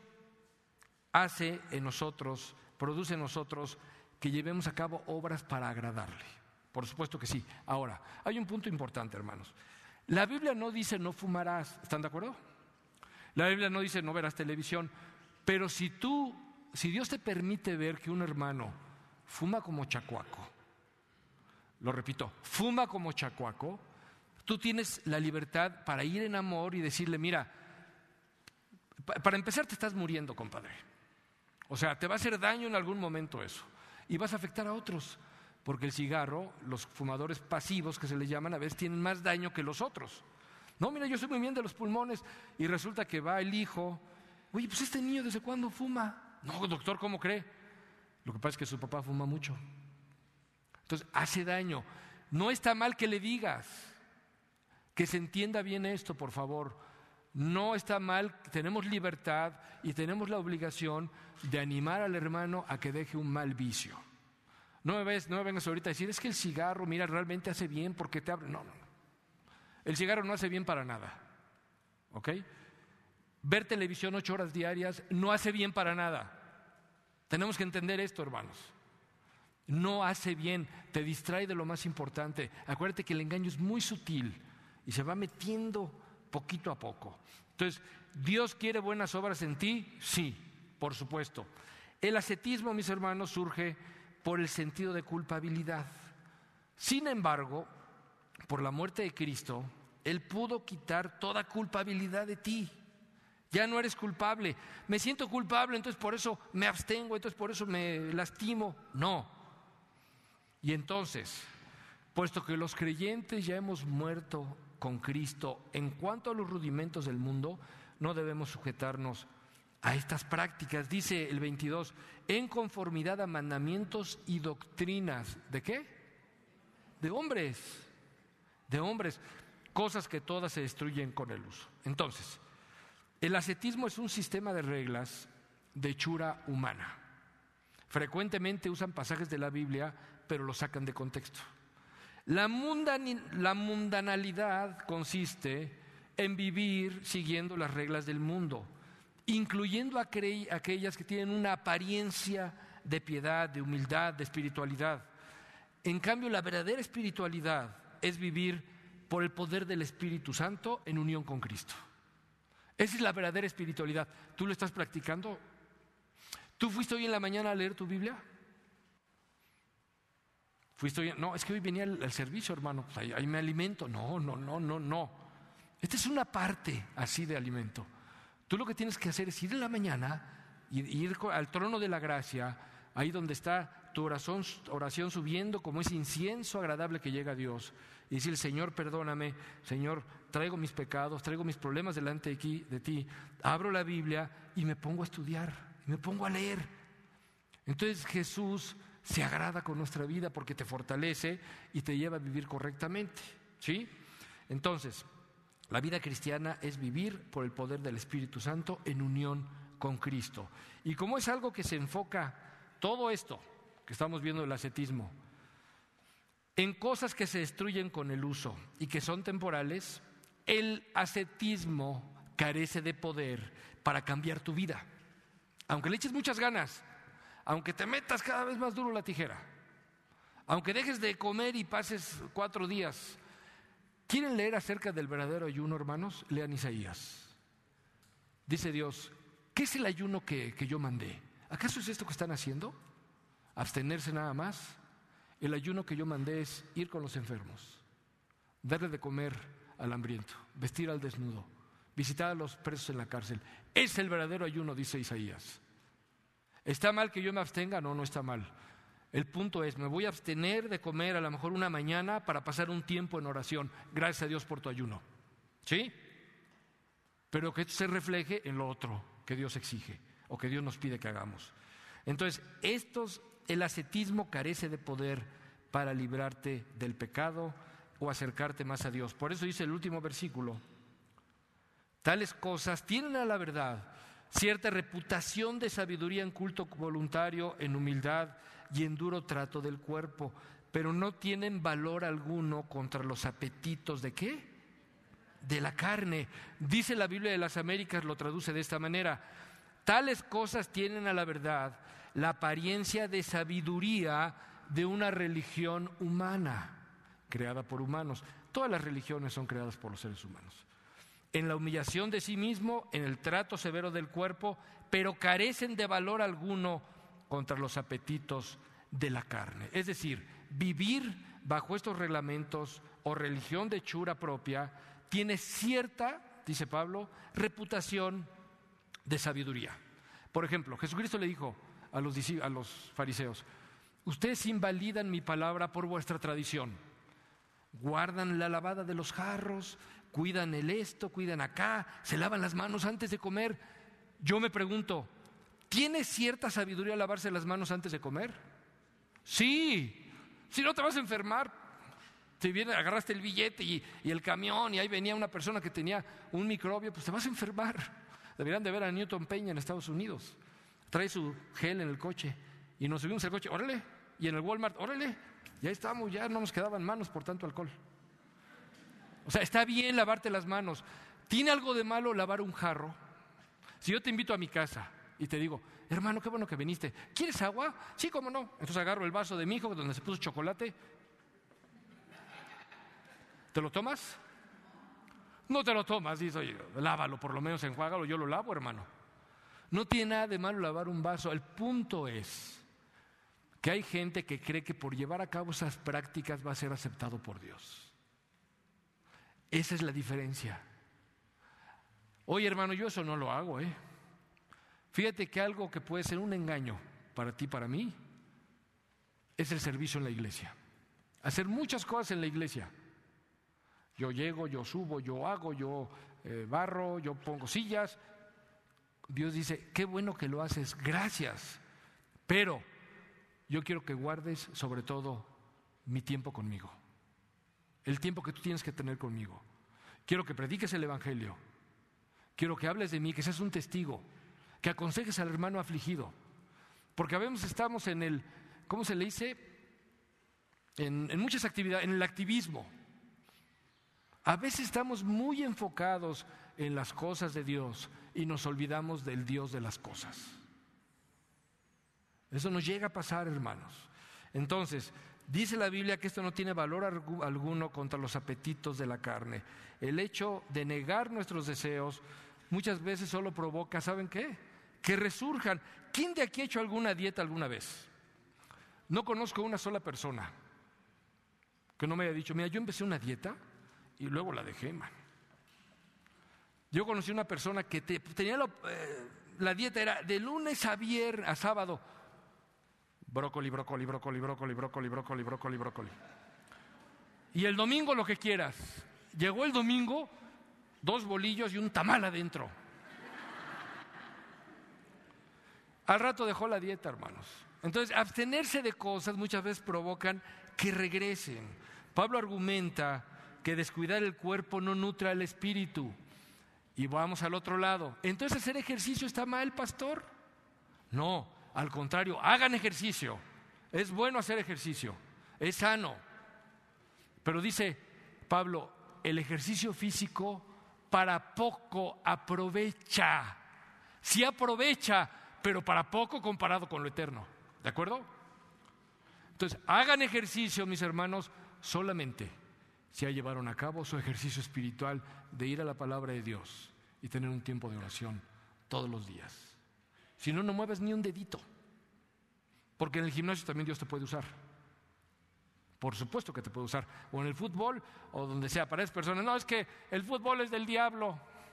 hace en nosotros, produce en nosotros que llevemos a cabo obras para agradarle. Por supuesto que sí. Ahora, hay un punto importante, hermanos. La Biblia no dice no fumarás, ¿están de acuerdo? La Biblia no dice no verás televisión, pero si Dios te permite ver que un hermano fuma como chacuaco, lo repito, fuma como chacuaco, tú tienes la libertad para ir en amor y decirle, mira, para empezar te estás muriendo, compadre. O sea, te va a hacer daño en algún momento eso y vas a afectar a otros, porque el cigarro, los fumadores pasivos que se les llaman, a veces tienen más daño que los otros. No, mira, yo estoy muy bien de los pulmones y resulta que va el hijo, oye, pues este niño ¿desde cuándo fuma? No, doctor, ¿cómo cree? Lo que pasa es que su papá fuma mucho. Entonces, hace daño. No está mal que le digas, que se entienda bien esto, por favor. No está mal, tenemos libertad y tenemos la obligación de animar al hermano a que deje un mal vicio. No me vengas ahorita a decir, es que el cigarro, mira, realmente hace bien porque te abre. No. El cigarro no hace bien para nada. ¿Ok? Ver televisión 8 horas diarias no hace bien para nada. Tenemos que entender esto, hermanos. No hace bien, te distrae de lo más importante. Acuérdate que el engaño es muy sutil y se va metiendo poquito a poco. Entonces, ¿Dios quiere buenas obras en ti? Sí, por supuesto. El ascetismo, mis hermanos, surge por el sentido de culpabilidad. Sin embargo, por la muerte de Cristo, Él pudo quitar toda culpabilidad de ti. Ya no eres culpable. Me siento culpable, entonces por eso me abstengo, entonces por eso me lastimo. No. Y entonces, puesto que los creyentes ya hemos muerto con Cristo en cuanto a los rudimentos del mundo, no debemos sujetarnos a estas prácticas. Dice el 22, en conformidad a mandamientos y doctrinas. ¿De qué? De hombres. De hombres. Cosas que todas se destruyen con el uso. Entonces, el ascetismo es un sistema de reglas de hechura humana. Frecuentemente usan pasajes de la Biblia, pero los sacan de contexto. La mundanalidad consiste en vivir siguiendo las reglas del mundo, incluyendo aquellas que tienen una apariencia de piedad, de humildad, de espiritualidad. En cambio, la verdadera espiritualidad es vivir por el poder del Espíritu Santo en unión con Cristo. Esa es la verdadera espiritualidad. ¿Tú lo estás practicando? ¿Tú fuiste hoy en la mañana a leer tu Biblia? ¿Fuiste hoy? No, es que hoy venía al servicio, hermano. Pues ahí me alimento. No. Esta es una parte así de alimento. Tú lo que tienes que hacer es ir en la mañana y ir al trono de la gracia, ahí donde está tu oración subiendo como ese incienso agradable que llega a Dios, y decir, Señor, perdóname, Señor, traigo mis pecados, traigo mis problemas delante de ti, abro la Biblia y me pongo a estudiar, me pongo a leer. Entonces Jesús se agrada con nuestra vida porque te fortalece y te lleva a vivir correctamente, ¿sí? Entonces, la vida cristiana es vivir por el poder del Espíritu Santo en unión con Cristo. Y como es algo que se enfoca, todo esto que estamos viendo del ascetismo, en cosas que se destruyen con el uso y que son temporales, el ascetismo carece de poder para cambiar tu vida. Aunque le eches muchas ganas, aunque te metas cada vez más duro la tijera, aunque dejes de comer y pases 4 días. ¿Quieren leer acerca del verdadero ayuno, hermanos? Lean Isaías. Dice Dios, ¿qué es el ayuno que yo mandé? ¿Acaso es esto que están haciendo? ¿Abstenerse nada más? El ayuno que yo mandé es ir con los enfermos, darle de comer al hambriento, vestir al desnudo, visitar a los presos en la cárcel. Es el verdadero ayuno, dice Isaías. ¿Está mal que yo me abstenga? No, no está mal. El punto es, me voy a abstener de comer a lo mejor una mañana para pasar un tiempo en oración. Gracias a Dios por tu ayuno. ¿Sí? Pero que esto se refleje en lo otro que Dios exige o que Dios nos pide que hagamos. Entonces, el ascetismo carece de poder para librarte del pecado o acercarte más a Dios. Por eso dice el último versículo, tales cosas tienen a la verdad cierta reputación de sabiduría en culto voluntario, en humildad y en duro trato del cuerpo, pero no tienen valor alguno contra los apetitos ¿de qué? De la carne. Dice la Biblia de las Américas, lo traduce de esta manera: tales cosas tienen a la verdad la apariencia de sabiduría de una religión humana, creada por humanos. Todas las religiones son creadas por los seres humanos. En la humillación de sí mismo, en el trato severo del cuerpo, pero carecen de valor alguno contra los apetitos de la carne. Es decir, vivir bajo estos reglamentos o religión de hechura propia tiene cierta, dice Pablo, reputación de sabiduría. Por ejemplo, Jesucristo le dijo a los fariseos, ustedes invalidan mi palabra por vuestra tradición, guardan la lavada de los jarros, cuidan el esto, cuidan acá, se lavan las manos antes de comer. Yo me pregunto, ¿tiene cierta sabiduría lavarse las manos antes de comer? Sí, si no te vas a enfermar. Si bien agarraste el billete y el camión y ahí venía una persona que tenía un microbio, pues te vas a enfermar. Deberían de ver a Newton Peña en Estados Unidos. Trae su gel en el coche y nos subimos al coche, órale, y en el Walmart, órale, ya estamos, ya no nos quedaban manos por tanto alcohol. O sea, está bien lavarte las manos. ¿Tiene algo de malo lavar un jarro? Si yo te invito a mi casa y te digo, hermano, qué bueno que viniste, ¿quieres agua? Sí, cómo no. Entonces agarro el vaso de mi hijo donde se puso chocolate. ¿Te lo tomas? No te lo tomas, dices, oye, lávalo, por lo menos enjuágalo, yo lo lavo, hermano. No tiene nada de malo lavar un vaso. El punto es que hay gente que cree que por llevar a cabo esas prácticas va a ser aceptado por Dios. Esa es la diferencia. Oye, hermano, yo eso no lo hago, Fíjate que algo que puede ser un engaño para ti, para mí, es el servicio en la iglesia. Hacer muchas cosas en la iglesia. Yo llego, yo subo, yo hago, yo barro, yo pongo sillas. Dios dice, qué bueno que lo haces, gracias. Pero yo quiero que guardes sobre todo mi tiempo conmigo. El tiempo que tú tienes que tener conmigo. Quiero que prediques el evangelio. Quiero que hables de mí, que seas un testigo, que aconsejes al hermano afligido. Porque a veces estamos en el, ¿cómo se le dice? En muchas actividades, en el activismo. A veces estamos muy enfocados en las cosas de Dios y nos olvidamos del Dios de las cosas. Eso nos llega a pasar, hermanos. Entonces, dice la Biblia que esto no tiene valor alguno contra los apetitos de la carne. El hecho de negar nuestros deseos muchas veces solo provoca, ¿saben qué? Que resurjan. ¿Quién de aquí ha hecho alguna dieta alguna vez? No conozco una sola persona que no me haya dicho, mira, yo empecé una dieta y luego la dejé, man. Yo conocí una persona que tenía la dieta era de lunes a viernes, a sábado, brócoli. Y el domingo lo que quieras. Llegó el domingo, 2 bolillos y un tamal adentro. Al rato dejó la dieta, hermanos. Entonces, abstenerse de cosas muchas veces provocan que regresen. Pablo argumenta que descuidar el cuerpo no nutre al espíritu. Y vamos al otro lado. Entonces, ¿hacer ejercicio está mal, pastor? No, al contrario, hagan ejercicio. Es bueno hacer ejercicio, es sano. Pero dice Pablo, el ejercicio físico para poco aprovecha. Sí aprovecha, pero para poco comparado con lo eterno. ¿De acuerdo? Entonces, hagan ejercicio, mis hermanos, solamente si ya llevaron a cabo su ejercicio espiritual de ir a la palabra de Dios y tener un tiempo de oración todos los días. Si no, no mueves ni un dedito, porque en el gimnasio también Dios te puede usar. Por supuesto que te puede usar, o en el fútbol, o donde sea. Para esas personas, no, es que el fútbol es del diablo.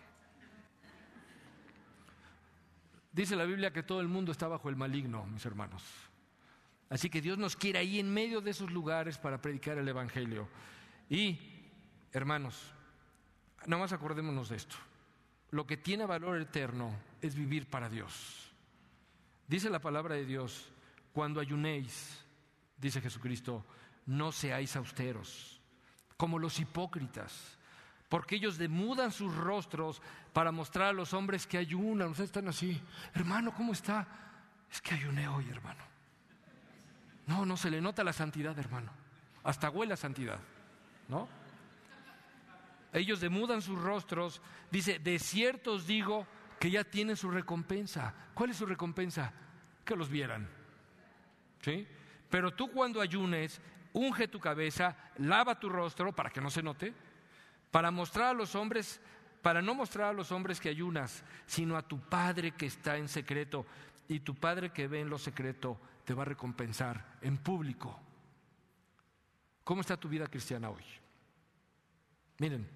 Dice la Biblia que todo el mundo está bajo el maligno, mis hermanos. Así que Dios nos quiere ahí en medio de esos lugares para predicar el Evangelio. Y, hermanos, nada más acordémonos de esto. Lo que tiene valor eterno es vivir para Dios. Dice la palabra de Dios, cuando ayunéis, dice Jesucristo, no seáis austeros, como los hipócritas, porque ellos demudan sus rostros para mostrar a los hombres que ayunan. Ustedes están así, hermano, ¿cómo está? Es que ayuné hoy, hermano. No se le nota la santidad, hermano. Hasta huele a santidad, ¿no? Ellos demudan sus rostros, dice, de cierto os digo que ya tienen su recompensa. ¿Cuál es su recompensa? Que los vieran, ¿sí? Pero tú cuando ayunes, unge tu cabeza, lava tu rostro para que no se note, para no mostrar a los hombres que ayunas, sino a tu Padre que está en secreto, y tu Padre que ve en lo secreto te va a recompensar en público. ¿Cómo está tu vida cristiana hoy? Miren,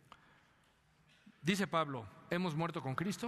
dice Pablo, hemos muerto con Cristo,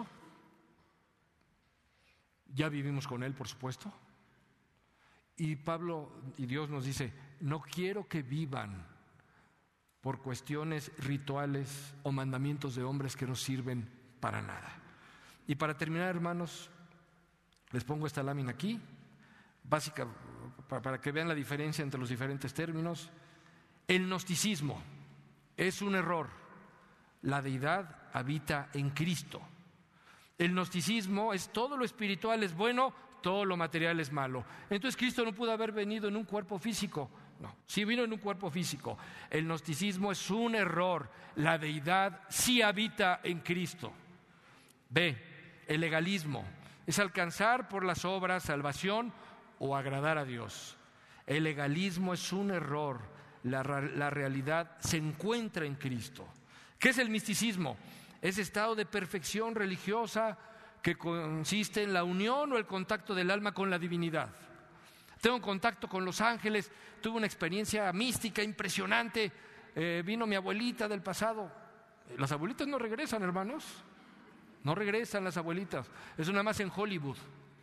ya vivimos con Él, por supuesto. Y Pablo y Dios nos dice, no quiero que vivan por cuestiones rituales o mandamientos de hombres que no sirven para nada. Y para terminar, hermanos, les pongo esta lámina aquí, básica, para que vean la diferencia entre los diferentes términos. El gnosticismo es un error. La deidad habita en Cristo. El gnosticismo es todo lo espiritual es bueno, todo lo material es malo. Entonces Cristo no pudo haber venido en un cuerpo físico. No, sí vino en un cuerpo físico. El gnosticismo es un error. La deidad sí habita en Cristo. B, el legalismo es alcanzar por las obras salvación o agradar a Dios. El legalismo es un error. La realidad se encuentra en Cristo. ¿Qué es el misticismo? Ese estado de perfección religiosa que consiste en la unión o el contacto del alma con la divinidad. Tengo contacto con los ángeles, tuve una experiencia mística impresionante. Vino mi abuelita del pasado. Las abuelitas no regresan, hermanos. No regresan las abuelitas. Eso nada más en Hollywood.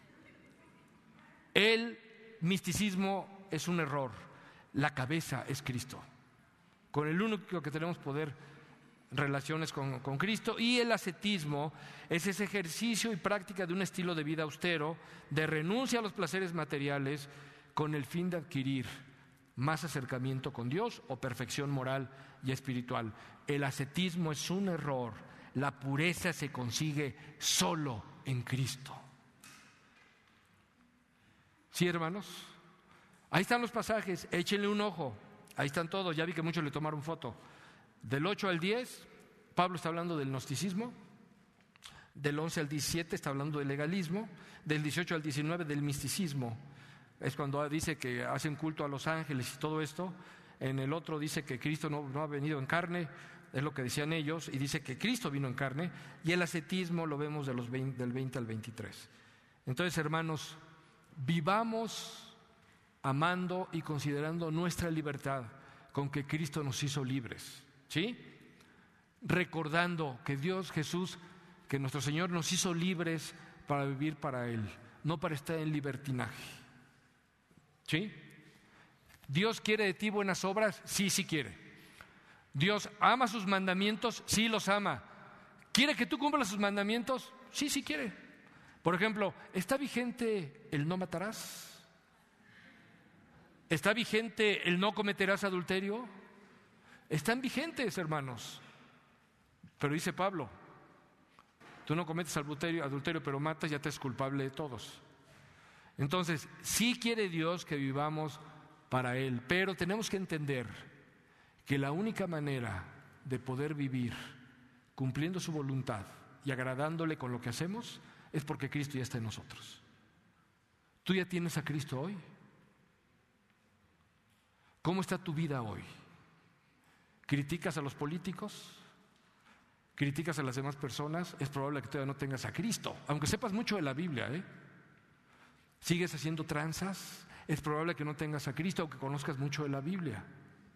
El misticismo es un error. La cabeza es Cristo. Con el único que tenemos poder relaciones con Cristo. Y el ascetismo es ese ejercicio y práctica de un estilo de vida austero, de renuncia a los placeres materiales con el fin de adquirir más acercamiento con Dios o perfección moral y espiritual. El ascetismo es un error. La pureza se consigue solo en Cristo. ¿Sí, hermanos? Ahí están los pasajes, échenle un ojo. Ahí están todos, ya vi que muchos le tomaron foto. Del 8 al 10, Pablo está hablando del gnosticismo. Del 11 al 17 está hablando del legalismo. Del 18 al 19 del misticismo. Es cuando dice que hacen culto a los ángeles y todo esto. En el otro dice que Cristo no ha venido en carne, es lo que decían ellos, y dice que Cristo vino en carne. Y el ascetismo lo vemos del 20 al 23. Entonces, hermanos, vivamos amando y considerando nuestra libertad con que Cristo nos hizo libres. ¿Sí? Recordando que Dios, Jesús, que nuestro Señor nos hizo libres para vivir para Él, no para estar en libertinaje. ¿Sí? ¿Dios quiere de ti buenas obras? Sí, sí quiere. ¿Dios ama sus mandamientos? Sí, los ama. ¿Quiere que tú cumplas sus mandamientos? Sí, sí quiere. Por ejemplo, ¿está vigente el no matarás? ¿Está vigente el no cometerás adulterio? Están vigentes, hermanos. Pero dice Pablo, tú no cometes adulterio, pero matas, ya te es culpable de todos. Entonces, sí quiere Dios que vivamos para Él, pero tenemos que entender que la única manera de poder vivir cumpliendo su voluntad y agradándole con lo que hacemos es porque Cristo ya está en nosotros. ¿Tú ya tienes a Cristo hoy? ¿Cómo está tu vida hoy? ¿Criticas a los políticos? ¿Criticas a las demás personas? Es probable que todavía no tengas a Cristo, aunque sepas mucho de la Biblia, ¿Sigues haciendo tranzas? Es probable que no tengas a Cristo, aunque conozcas mucho de la Biblia.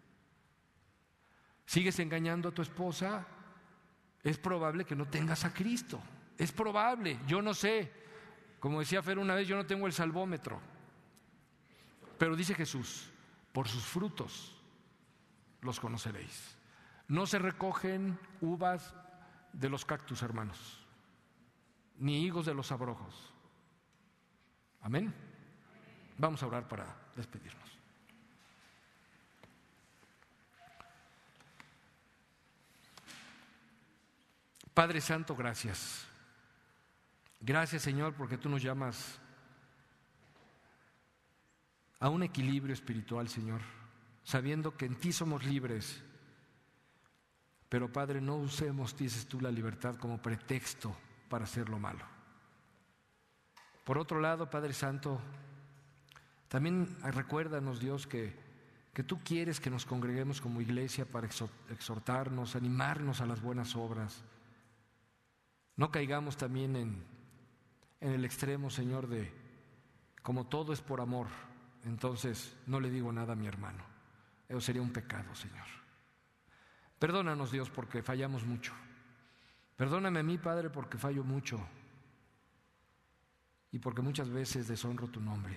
¿Sigues engañando a tu esposa? Es probable que no tengas a Cristo. Es probable, yo no sé. Como decía Fer una vez, yo no tengo el salvómetro. Pero dice Jesús, por sus frutos los conoceréis. No se recogen uvas de los cactus, hermanos, ni higos de los abrojos. Amén. Vamos a orar para despedirnos. Padre Santo, gracias. Gracias, Señor, porque tú nos llamas a un equilibrio espiritual, Señor, sabiendo que en ti somos libres. Pero, Padre, no usemos, dices tú, la libertad como pretexto para hacer lo malo. Por otro lado, Padre Santo, también recuérdanos, Dios, que tú quieres que nos congreguemos como iglesia para exhortarnos, animarnos a las buenas obras. No caigamos también en el extremo, Señor, de como todo es por amor, entonces no le digo nada a mi hermano. Eso sería un pecado, Señor. Perdónanos, Dios, porque fallamos mucho. Perdóname a mí, Padre, porque fallo mucho y porque muchas veces deshonro tu nombre.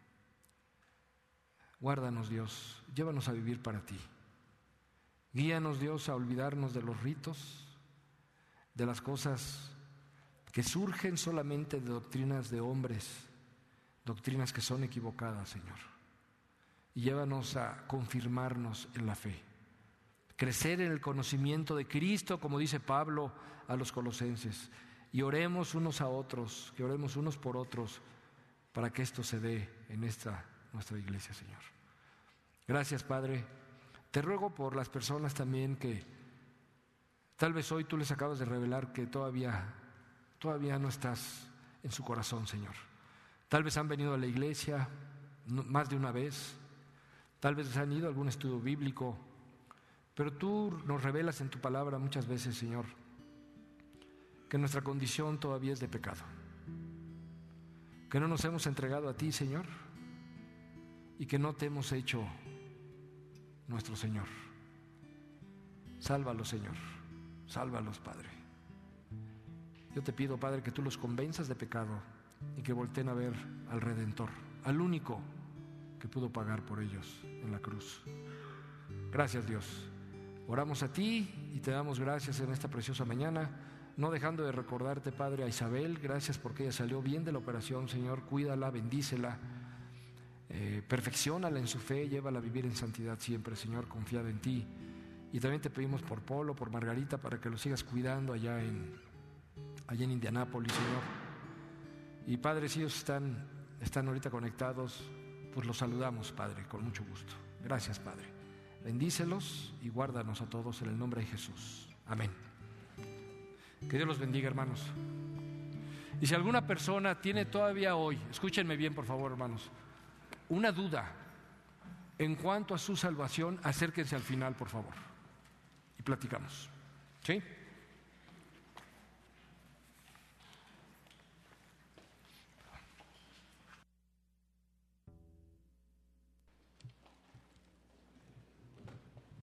Guárdanos, Dios, llévanos a vivir para ti. Guíanos, Dios, a olvidarnos de los ritos, de las cosas que surgen solamente de doctrinas de hombres, doctrinas que son equivocadas, Señor. Y llévanos a confirmarnos en la fe, crecer en el conocimiento de Cristo, como dice Pablo a los colosenses, y oremos unos a otros, que oremos unos por otros, para que esto se dé en nuestra iglesia, Señor. Gracias, Padre. Te ruego por las personas también que tal vez hoy tú les acabas de revelar que todavía no estás en su corazón, Señor. Tal vez han venido a la iglesia más de una vez, tal vez han ido a algún estudio bíblico, pero tú nos revelas en tu palabra muchas veces, Señor, que nuestra condición todavía es de pecado, que no nos hemos entregado a ti, Señor, y que no te hemos hecho nuestro Señor. Sálvalos, Señor, sálvalos, Padre. Yo te pido, Padre, que tú los convenzas de pecado y que volteen a ver al Redentor, al único que pudo pagar por ellos en la cruz. Gracias, Dios. Oramos a ti y te damos gracias en esta preciosa mañana, no dejando de recordarte, Padre, a Isabel. Gracias porque ella salió bien de la operación, Señor. Cuídala, bendícela, perfecciónala en su fe, llévala a vivir en santidad siempre, Señor, confiada en ti. Y también te pedimos por Polo, por Margarita, para que los sigas cuidando allá en Indianápolis, Señor. Y Padre, si ellos están ahorita conectados, pues los saludamos, Padre, con mucho gusto. Gracias, Padre. Bendícelos y guárdanos a todos en el nombre de Jesús. Amén. Que Dios los bendiga, hermanos. Y si alguna persona tiene todavía hoy, escúchenme bien, por favor, hermanos, una duda en cuanto a su salvación, acérquense al final, por favor, y platicamos. ¿Sí?